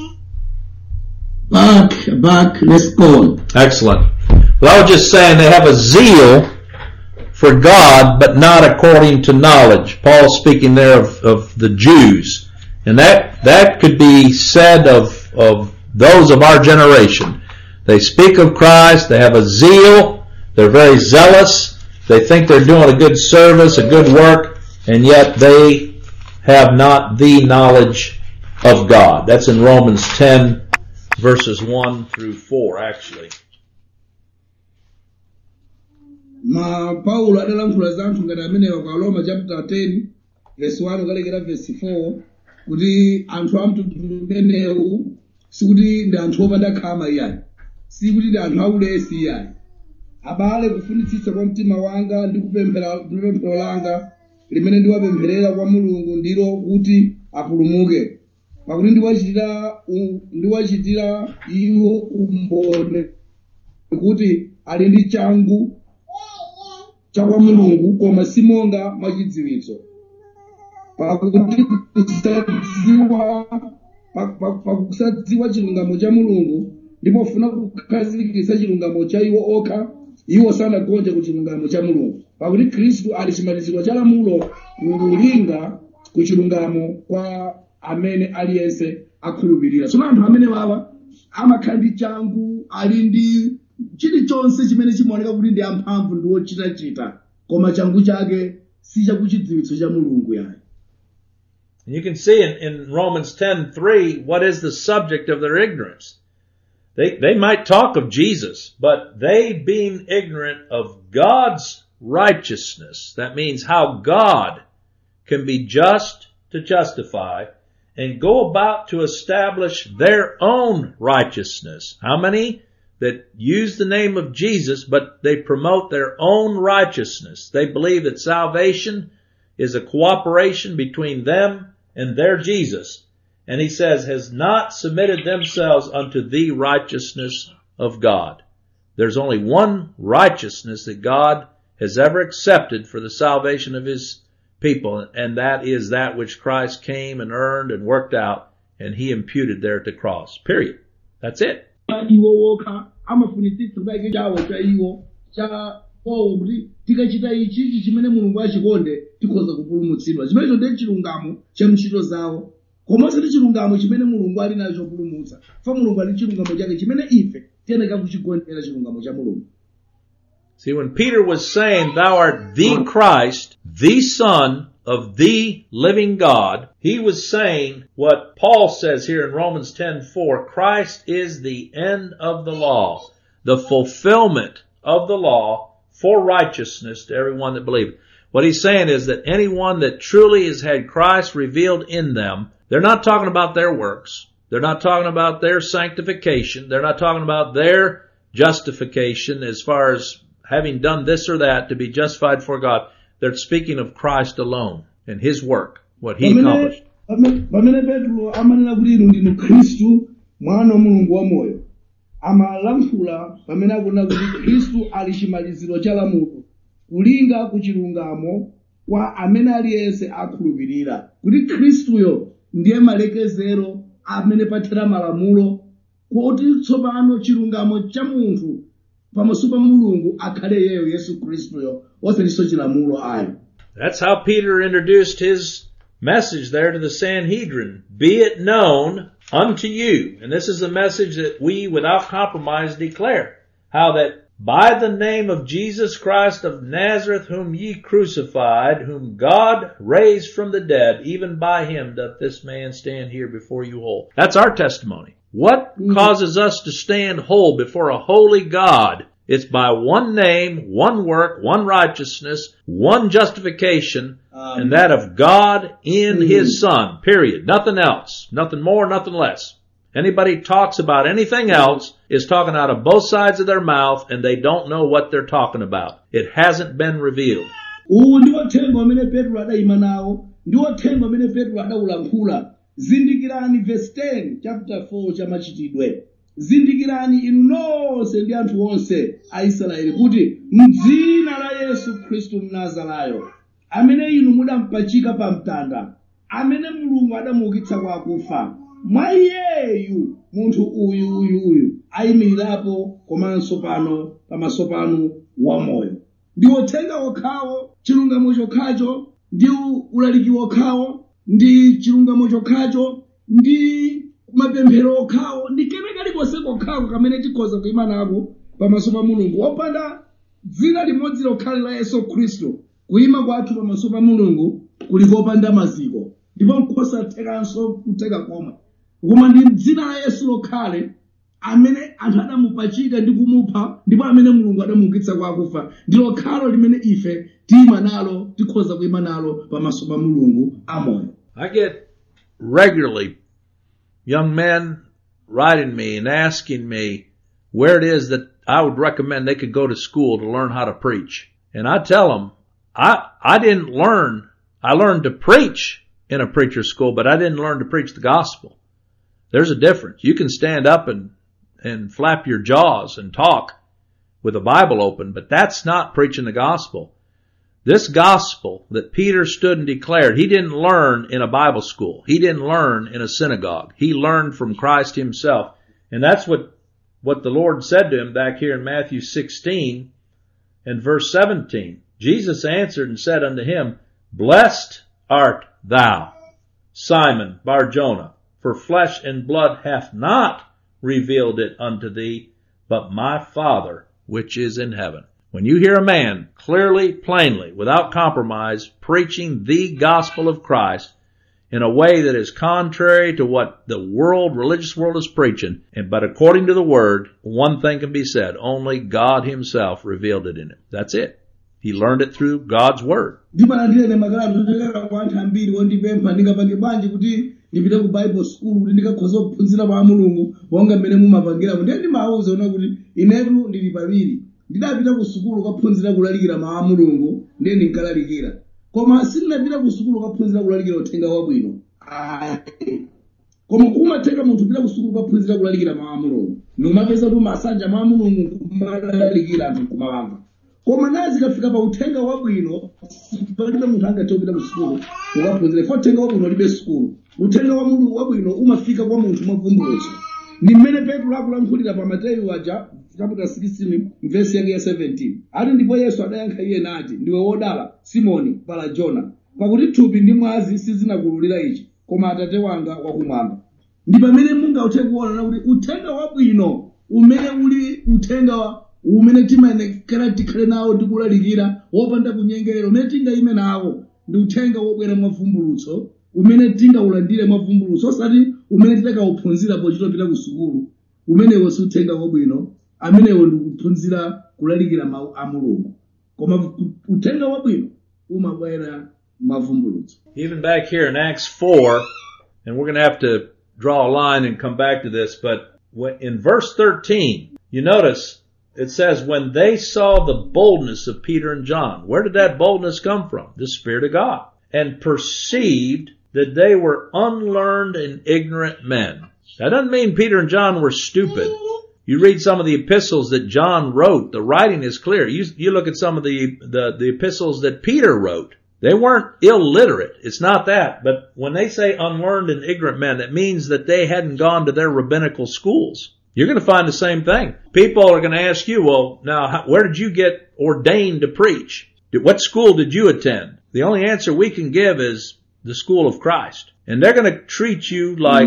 Back, let's go on. Excellent. Well, I was just saying they have a zeal for God, but not according to knowledge. Paul's speaking there of the Jews. And that could be said of those of our generation. They speak of Christ, they have a zeal, they're very zealous, They think they're doing a good service, a good work, and yet they have not the knowledge of God. That's in Romans 10, verses 1 through 4, actually. Paulo adalankhula za anthu ngati amenewa kwa Roma chapter 10 verse 1 kalekera verse 4 kuti anthu amtundu umenewu sikuti ndi anthu opanda khama iyayi, sikuti ndi anthu aulesi iyayi. Abale kufunitsitsa kwa mtima wanga ndi kupemphero langa limene ndiwapempherera kwa Mulungu ndilo kuti apulumuke, pakuti ndiwachitira iwo umboni kuti ali ndi changu cha kwa Mulungu koma simonga mwachidziwitso, pakusadziwa chilungamo cha Mulungu ndipo funa kukhazikitsa chilungamo cha iwo okha, iwo sanagonje ku chilungamo cha Mulungu, pakuti Khristu ali chimaliziro cha lamulo kulinga ku chilungamo kwa amene aliyense akhulupirira. Tsono anthu amene wawa amakhala ndi changu, ali ndi chilichonse chimene chimaoneka kuti ndi amphamvu ndi wochitachita, koma changu chake si chakuchidziwitso cha Mulungu yayi. And you can see in Romans 10:3 what is the subject of their ignorance. They might talk of Jesus, but they being ignorant of God's righteousness, that means how God can be just to justify and go about to establish their own righteousness. How many that use the name of Jesus, but they promote their own righteousness? They believe that salvation is a cooperation between them and their Jesus. And he says, has not submitted themselves unto the righteousness of God. There's only one righteousness that God has ever accepted for the salvation of his people, and that is that which Christ came and earned and worked out, and he imputed there at the cross. Period. That's it. Iwo wokha amafunitsitsa kudaike chawo cha iwo cha owo kuti tikachita ichi chimene Mulungu achikonde tikhoza kupulumutsidwa. Chimenecho ndi chilungamo cha ntchito zawo, komanso ndi chilungamo chimene Mulungu ali nacho kupulumutsa. Fa Mulungu ali chilungamo chake chimene ife tiyenera kuchigondera chilungamo cha Mulungu. See, when Peter was saying, thou art the Christ, the Son of the living God, he was saying what Paul says here in Romans 10:4, Christ is the end of the law, the fulfillment of the law for righteousness to everyone that believeth. What he's saying is that anyone that truly has had Christ revealed in them, they're not talking about their works. They're not talking about their sanctification. They're not talking about their justification as far as having done this or that to be justified for God. They're speaking of Christ alone and his work, what he accomplished. Pamene Petro amanena kuti inu ndinu Khristu mwana wa Mulungu wamoyo, amalankhula pamene akunena kuti Khristu ali chimaliziro cha lamulo kulinga ku chilungamo kwa amene aliyense akhulupirira, kuti Khristuyo ndiye malekezero amene pathera malamulo kuti tsopano chilungamo cha munthu pamaso pa Mulungu akhale yeyo Yesu Khristuyo osalinso chilamulo ayo. That's how Peter introduced his message there to the Sanhedrin. Be it known unto you. And this is the message that we without compromise declare. How that by the name of Jesus Christ of Nazareth, whom ye crucified, whom God raised from the dead, even by him doth this man stand here before you whole. That's our testimony. What causes us to stand whole before a holy God? It's by one name, one work, one righteousness, one justification, and that of God in his Son. Period. Nothing else. Nothing more, nothing less. Anybody talks about anything else is talking out of both sides of their mouth, and they don't know what they're talking about. It hasn't been revealed. Uwu ndiwo thengo amene Petro adayima nawo, ndiwo thengo amene Petro adawulankhula. Zindikirani verse 10 chapter 4 cha machitidwe. Zindikirani inu nonse ndi anthu onse a Israeli kuti m'dzina la Yesu Khristu Mnazarayo, amene inu mudampachika pa mtanda, amene Mulungu adamuukitsa kwa akufa, mwa iyeyu munthu uyu ayimirirapo komanso pano pamaso panu wamoyo. Ndi uthenga wokhawo, chilungamo chokhacho, ndi ulaliki wokhawo, ndi chilungamo chokhacho, ndi mapemphero okhawo, ndi kene kalikonse kokhawo kamene tikhoza kuyima nako pamaso pa Mulungu wopanda dzina limodzi lokhali la Yesu Khristu kuyima kwathu pamaso pa Mulungu kuli kopanda maziko ndipo nkosathekanso kuteka komwe koma ndi dzina la Yesu lokhale amene anthu adamupachika ndi kumupha ndipo amene Mulungu adamuukitsa kwa akufa ndi lokhalo limene ife tiyima nalo tikhoza kuyima nalo pamaso pa Mulungu amoyo. I get regularly young men writing me and asking me where it is that I would recommend they could go to school to learn how to preach. And I tell them, I didn't learn, I learned to preach in a preacher's school, but I didn't learn to preach the gospel. There's a difference. You can stand up and flap your jaws and talk with the Bible open, but that's not preaching the gospel. This gospel that Peter stood and declared, he didn't learn in a Bible school. He didn't learn in a synagogue. He learned from Christ himself. And that's what the Lord said to him back here in Matthew 16 and verse 17. Jesus answered and said unto him, Blessed art thou, Simon Bar-Jonah, for flesh and blood hath not revealed it unto thee, but my Father which is in heaven. When you hear a man clearly, plainly, without compromise, preaching the gospel of Christ in a way that is contrary to what the religious world is preaching, but according to the Word, one thing can be said, only God himself revealed it in him. That's it. He learned it through God's Word. ndipita ku Bible school kuti ndikakhoza kuphunzira pa Mulungu wonga mmene mumapangira ndi ndimawuza ona kuti inetu ndili pawiri ndidapita ku sukulu kaphunzira kulalikira mawu a Mulungu ndiye ndinkalalikira koma sindinapita ku sukulu kaphunzira kulalikira uthenga wabwino koma kumatheka munthu pita ku sukulu kaphunzira kulalikira mawu a Mulungu nomapeza kuti masanja mawu a Mulungu kumalalikira anthu kumawamva koma nazi kafika pa uthenga wabwino palibe munthu angathe kupita ku sukulu ukaphunzire fa uthenga wabwino libe sukulu uthenga wa Mulungu wabwino umafika kwa munthu mwavumbulutso ni mmene Petro akulankhulira pa Mateyu aja chapter 16 verse yake ya 17 ati ndipo Yesu adayankha iye nati ndiwe wodala Simoni pala Jona pakuti thupi ndi mwazi sizinakululira ichi koma Atate wanga wakumwamba ndi pamene mungathe kuona kuti uthenga wabwino umene uli uthenga umene timayenekera tikhale nawo tikulalikira wopanda kunyengerero umene tingayime nawo ndi uthenga wobwera mwavumbulutso umene tingaulandire mwavumbulutso osati umene tikauphunzira pochitopita ku sukulu umenewo si uthenga wabwino amenewo ndi kuphunzira kulalikira mawu a Mulungu koma uthenga wabwino umabwera mwavumbulutso. Even back here in Acts 4, and we're going to have to draw a line and come back to this, but in verse 13, you notice it says, when they saw the boldness of Peter and John, where did that boldness come from? The Spirit of God. And perceived that they were unlearned and ignorant men. That doesn't mean Peter and John were stupid. You read some of the epistles that John wrote, the writing is clear. You look at some of the epistles that Peter wrote. They weren't illiterate. It's not that. But when they say unlearned and ignorant men, it means that they hadn't gone to their rabbinical schools. You're going to find the same thing. People are going to ask you, well, now, where did you get ordained to preach? What school did you attend? The only answer we can give is the school of Christ. And they're going to treat you like,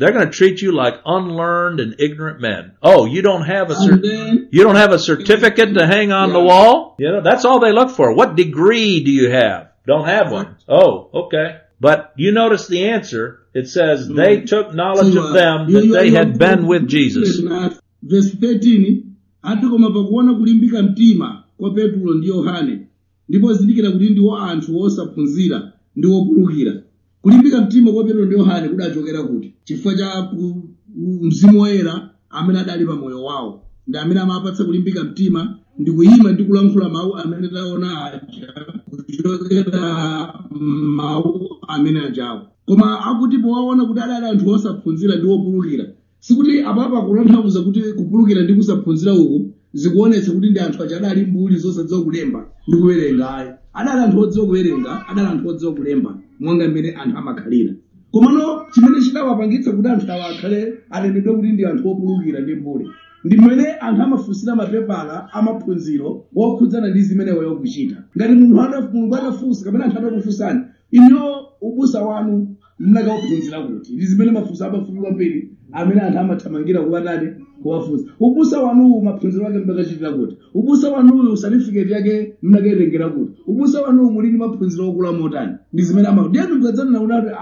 unlearned and ignorant men. Oh, you don't have a certificate to hang on the wall? You know, that's all they look for. What degree do you have? Don't have one. Oh, okay. But you notice the answer. It says they took knowledge of them that they had been with Jesus. Verse 13, atakoma pakuona kulimbika mtima kwa Petro ndi Yohane, ndipo zindikira kuti ndiwo anthu osaphunzira ndi opulukira. Kulimbika mtima kwa Petro ndi Yohane kudachokera kuti? Chifukwa cha Mzimu Woyera amene adali pa moyo wawo. Ndi amene amapatsa kulimbika mtima ndi kuyima ndi kulankhula mawu amene taona aja kuchokera mawu amene ajawo. Koma akuti powaona kuti adali anthu osaphunzira ndi opulukira. Sikuti apapa kulanthauza kuti kupulukira ndi kusaphunzira uku zikuonetsa kuti ndi anthu aja adali mbuli zosadziwa kulemba ndi kuwerenga ayi. Adali anthu odziwa kuwerenga, adali anthu odziwa kulemba monga mmene anthu amakhalira. Komano chimene chinawapangitsa kuti anthu awa akhale alembedwe kuti ndi anthu opulukira ndi mbuli. Ndi mmene anthu amafunsira mapepala amaphunziro wokhudzana ndi zimene wayo kuchita. Ngati munthu Mulungu atafunsa kapena anthu atakufunsani, ino ubusa wanu mnakawaphunzira kuti ndi zimene mafunso abafupi kwambiri amene anthu amathamangira kuwatani kuwafunsa ubusa wanuwu maphunziro ake mnakachitira kuti ubusa wanuwu certificate yake mnakaitengera kuti ubusa wanuwu mulini maphunziro okula motani ndi zimene ndiyani mkadzana nauna kuti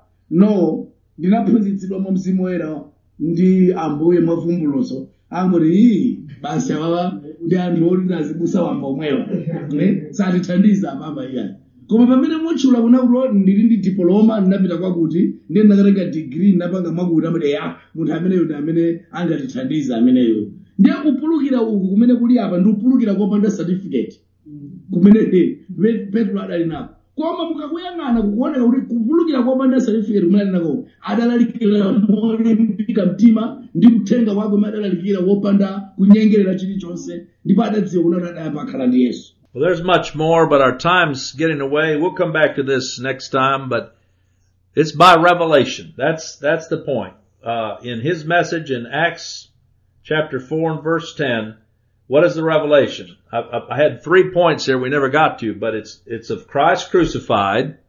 no ndinaphunzitsidwa mwa Mzimu Woyera ndi Ambuye mwavumbulutso angoti basi awawa ndi anthu oti azibusa wamba omwewa satithandiza apapa iyani koma pamene mutchula kuna kuti ndili ndi diploma ndinapita kwakuti ndiye ndakatenga degree ndinapanga mwakuti amati munthu ameneyo ndi amene angatithandiza ameneyo ndiye kupulukira uku kumene kuli apa ndi kupulukira kopanda certificate kumene Petro adali nako koma mukakuyang'ana kukuoneka kuti kupulukira kopanda certificate kumene ali nako adalalikira molimbika mtima ndi mthenga wake umene adalalikira wopanda kunyengerera chilichonse ndipo adadziwa kuti adayapa akhala ndi Yesu. Well, there's much more, but our time's getting away. We'll come back to this next time, but it's by revelation. That's the point. In his message in Acts chapter 4 and verse 10, what is the revelation? I had 3 points here we never got to, but it's of Christ crucified,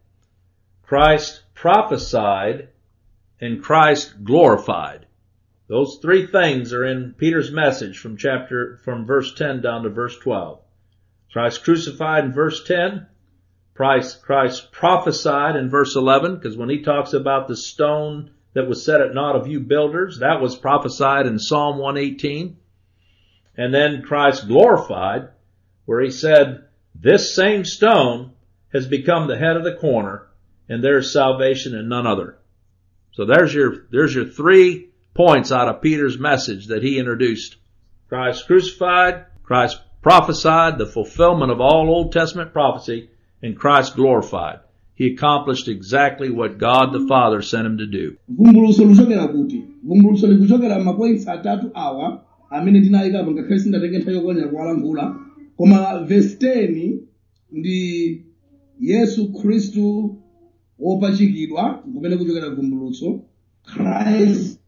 Christ prophesied, and Christ glorified. Those 3 things are in Peter's message from verse 10 down to verse 12. Christ crucified in verse 10, Christ prophesied in verse 11, because when he talks about the stone that was set at naught of you builders, that was prophesied in Psalm 118. And then Christ glorified, where he said, this same stone has become the head of the corner, and there is salvation in none other. So there's your 3 points out of Peter's message that he introduced. Christ crucified, Christ prophesied, the fulfillment of all Old Testament prophecy, and Christ glorified. He accomplished exactly what God the Father sent him to do. Vumbulutso luchokera kuti vumbulutso likuchokera mapoints atatu awa amene ndinayika pa ngakhale sindatenge nthawi yokwanira kuwalankhula koma verse 10 ndi Yesu Khristu wopachikidwa kumene kuchokera vumbulutso Christ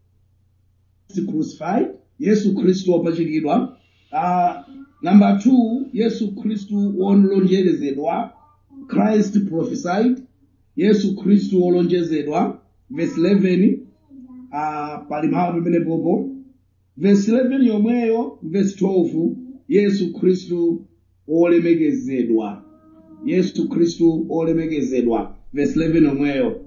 crucified Yesu Khristu wopachikidwa number 2 Yesu Khristu wolonjezedwa Christ prophesied Yesu Khristu wolonjezedwa verse 11 pali mawu pamene popo verse 11 yomweyo verse 12 Yesu Khristu olemekezedwa Yesu Khristu olemekezedwa verse 11 yomweyo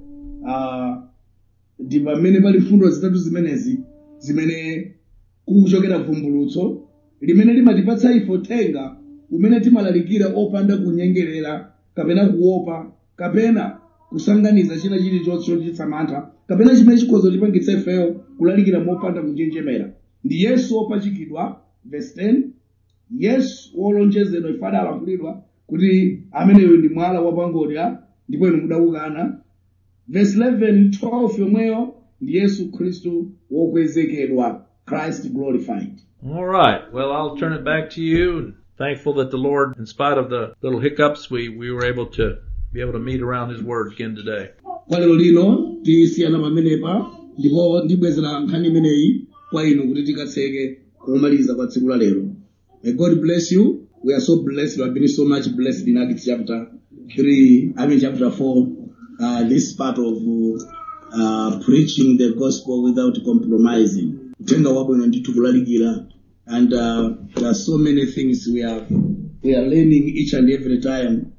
ndi pamene pali mfundo zitatu zimenezi zimene kuchokera vumbulutso limene limatipatsa ife tenga umene timalalikira opanda kunyengerera kapena kuopa kapena kusanganiza china chilichonse chochititsa mantha kapena chimene chikhoza chipangitsa ifeyo kulalikira mopanda kunjenjemera ndi Yesu wopachikidwa verse 10 Yesu wolonjezedwa ife adalankhulidwa kuti ameneyo ndi mwala wapangodya ndipo inu mudawukana verse 11 12 yomweyo ndi Yesu Khristu wokwezekedwa Christ glorified. All right. Well, I'll turn it back to you. And thankful that the Lord, in spite of the little hiccups, we were able to meet around His Word again today. Kwa lero lino tisiyana pamenepa ndipo ndibwezera nkhani imeneyi kwa inu kuti tikatseke kumaliza kwa tsiku la lero. May God bless you. We are so blessed. We have been so much blessed in Acts chapter 4. This part of preaching the gospel without compromising. Tenga wabwino ndithu kulalikira. And there are so many things we are learning each and every time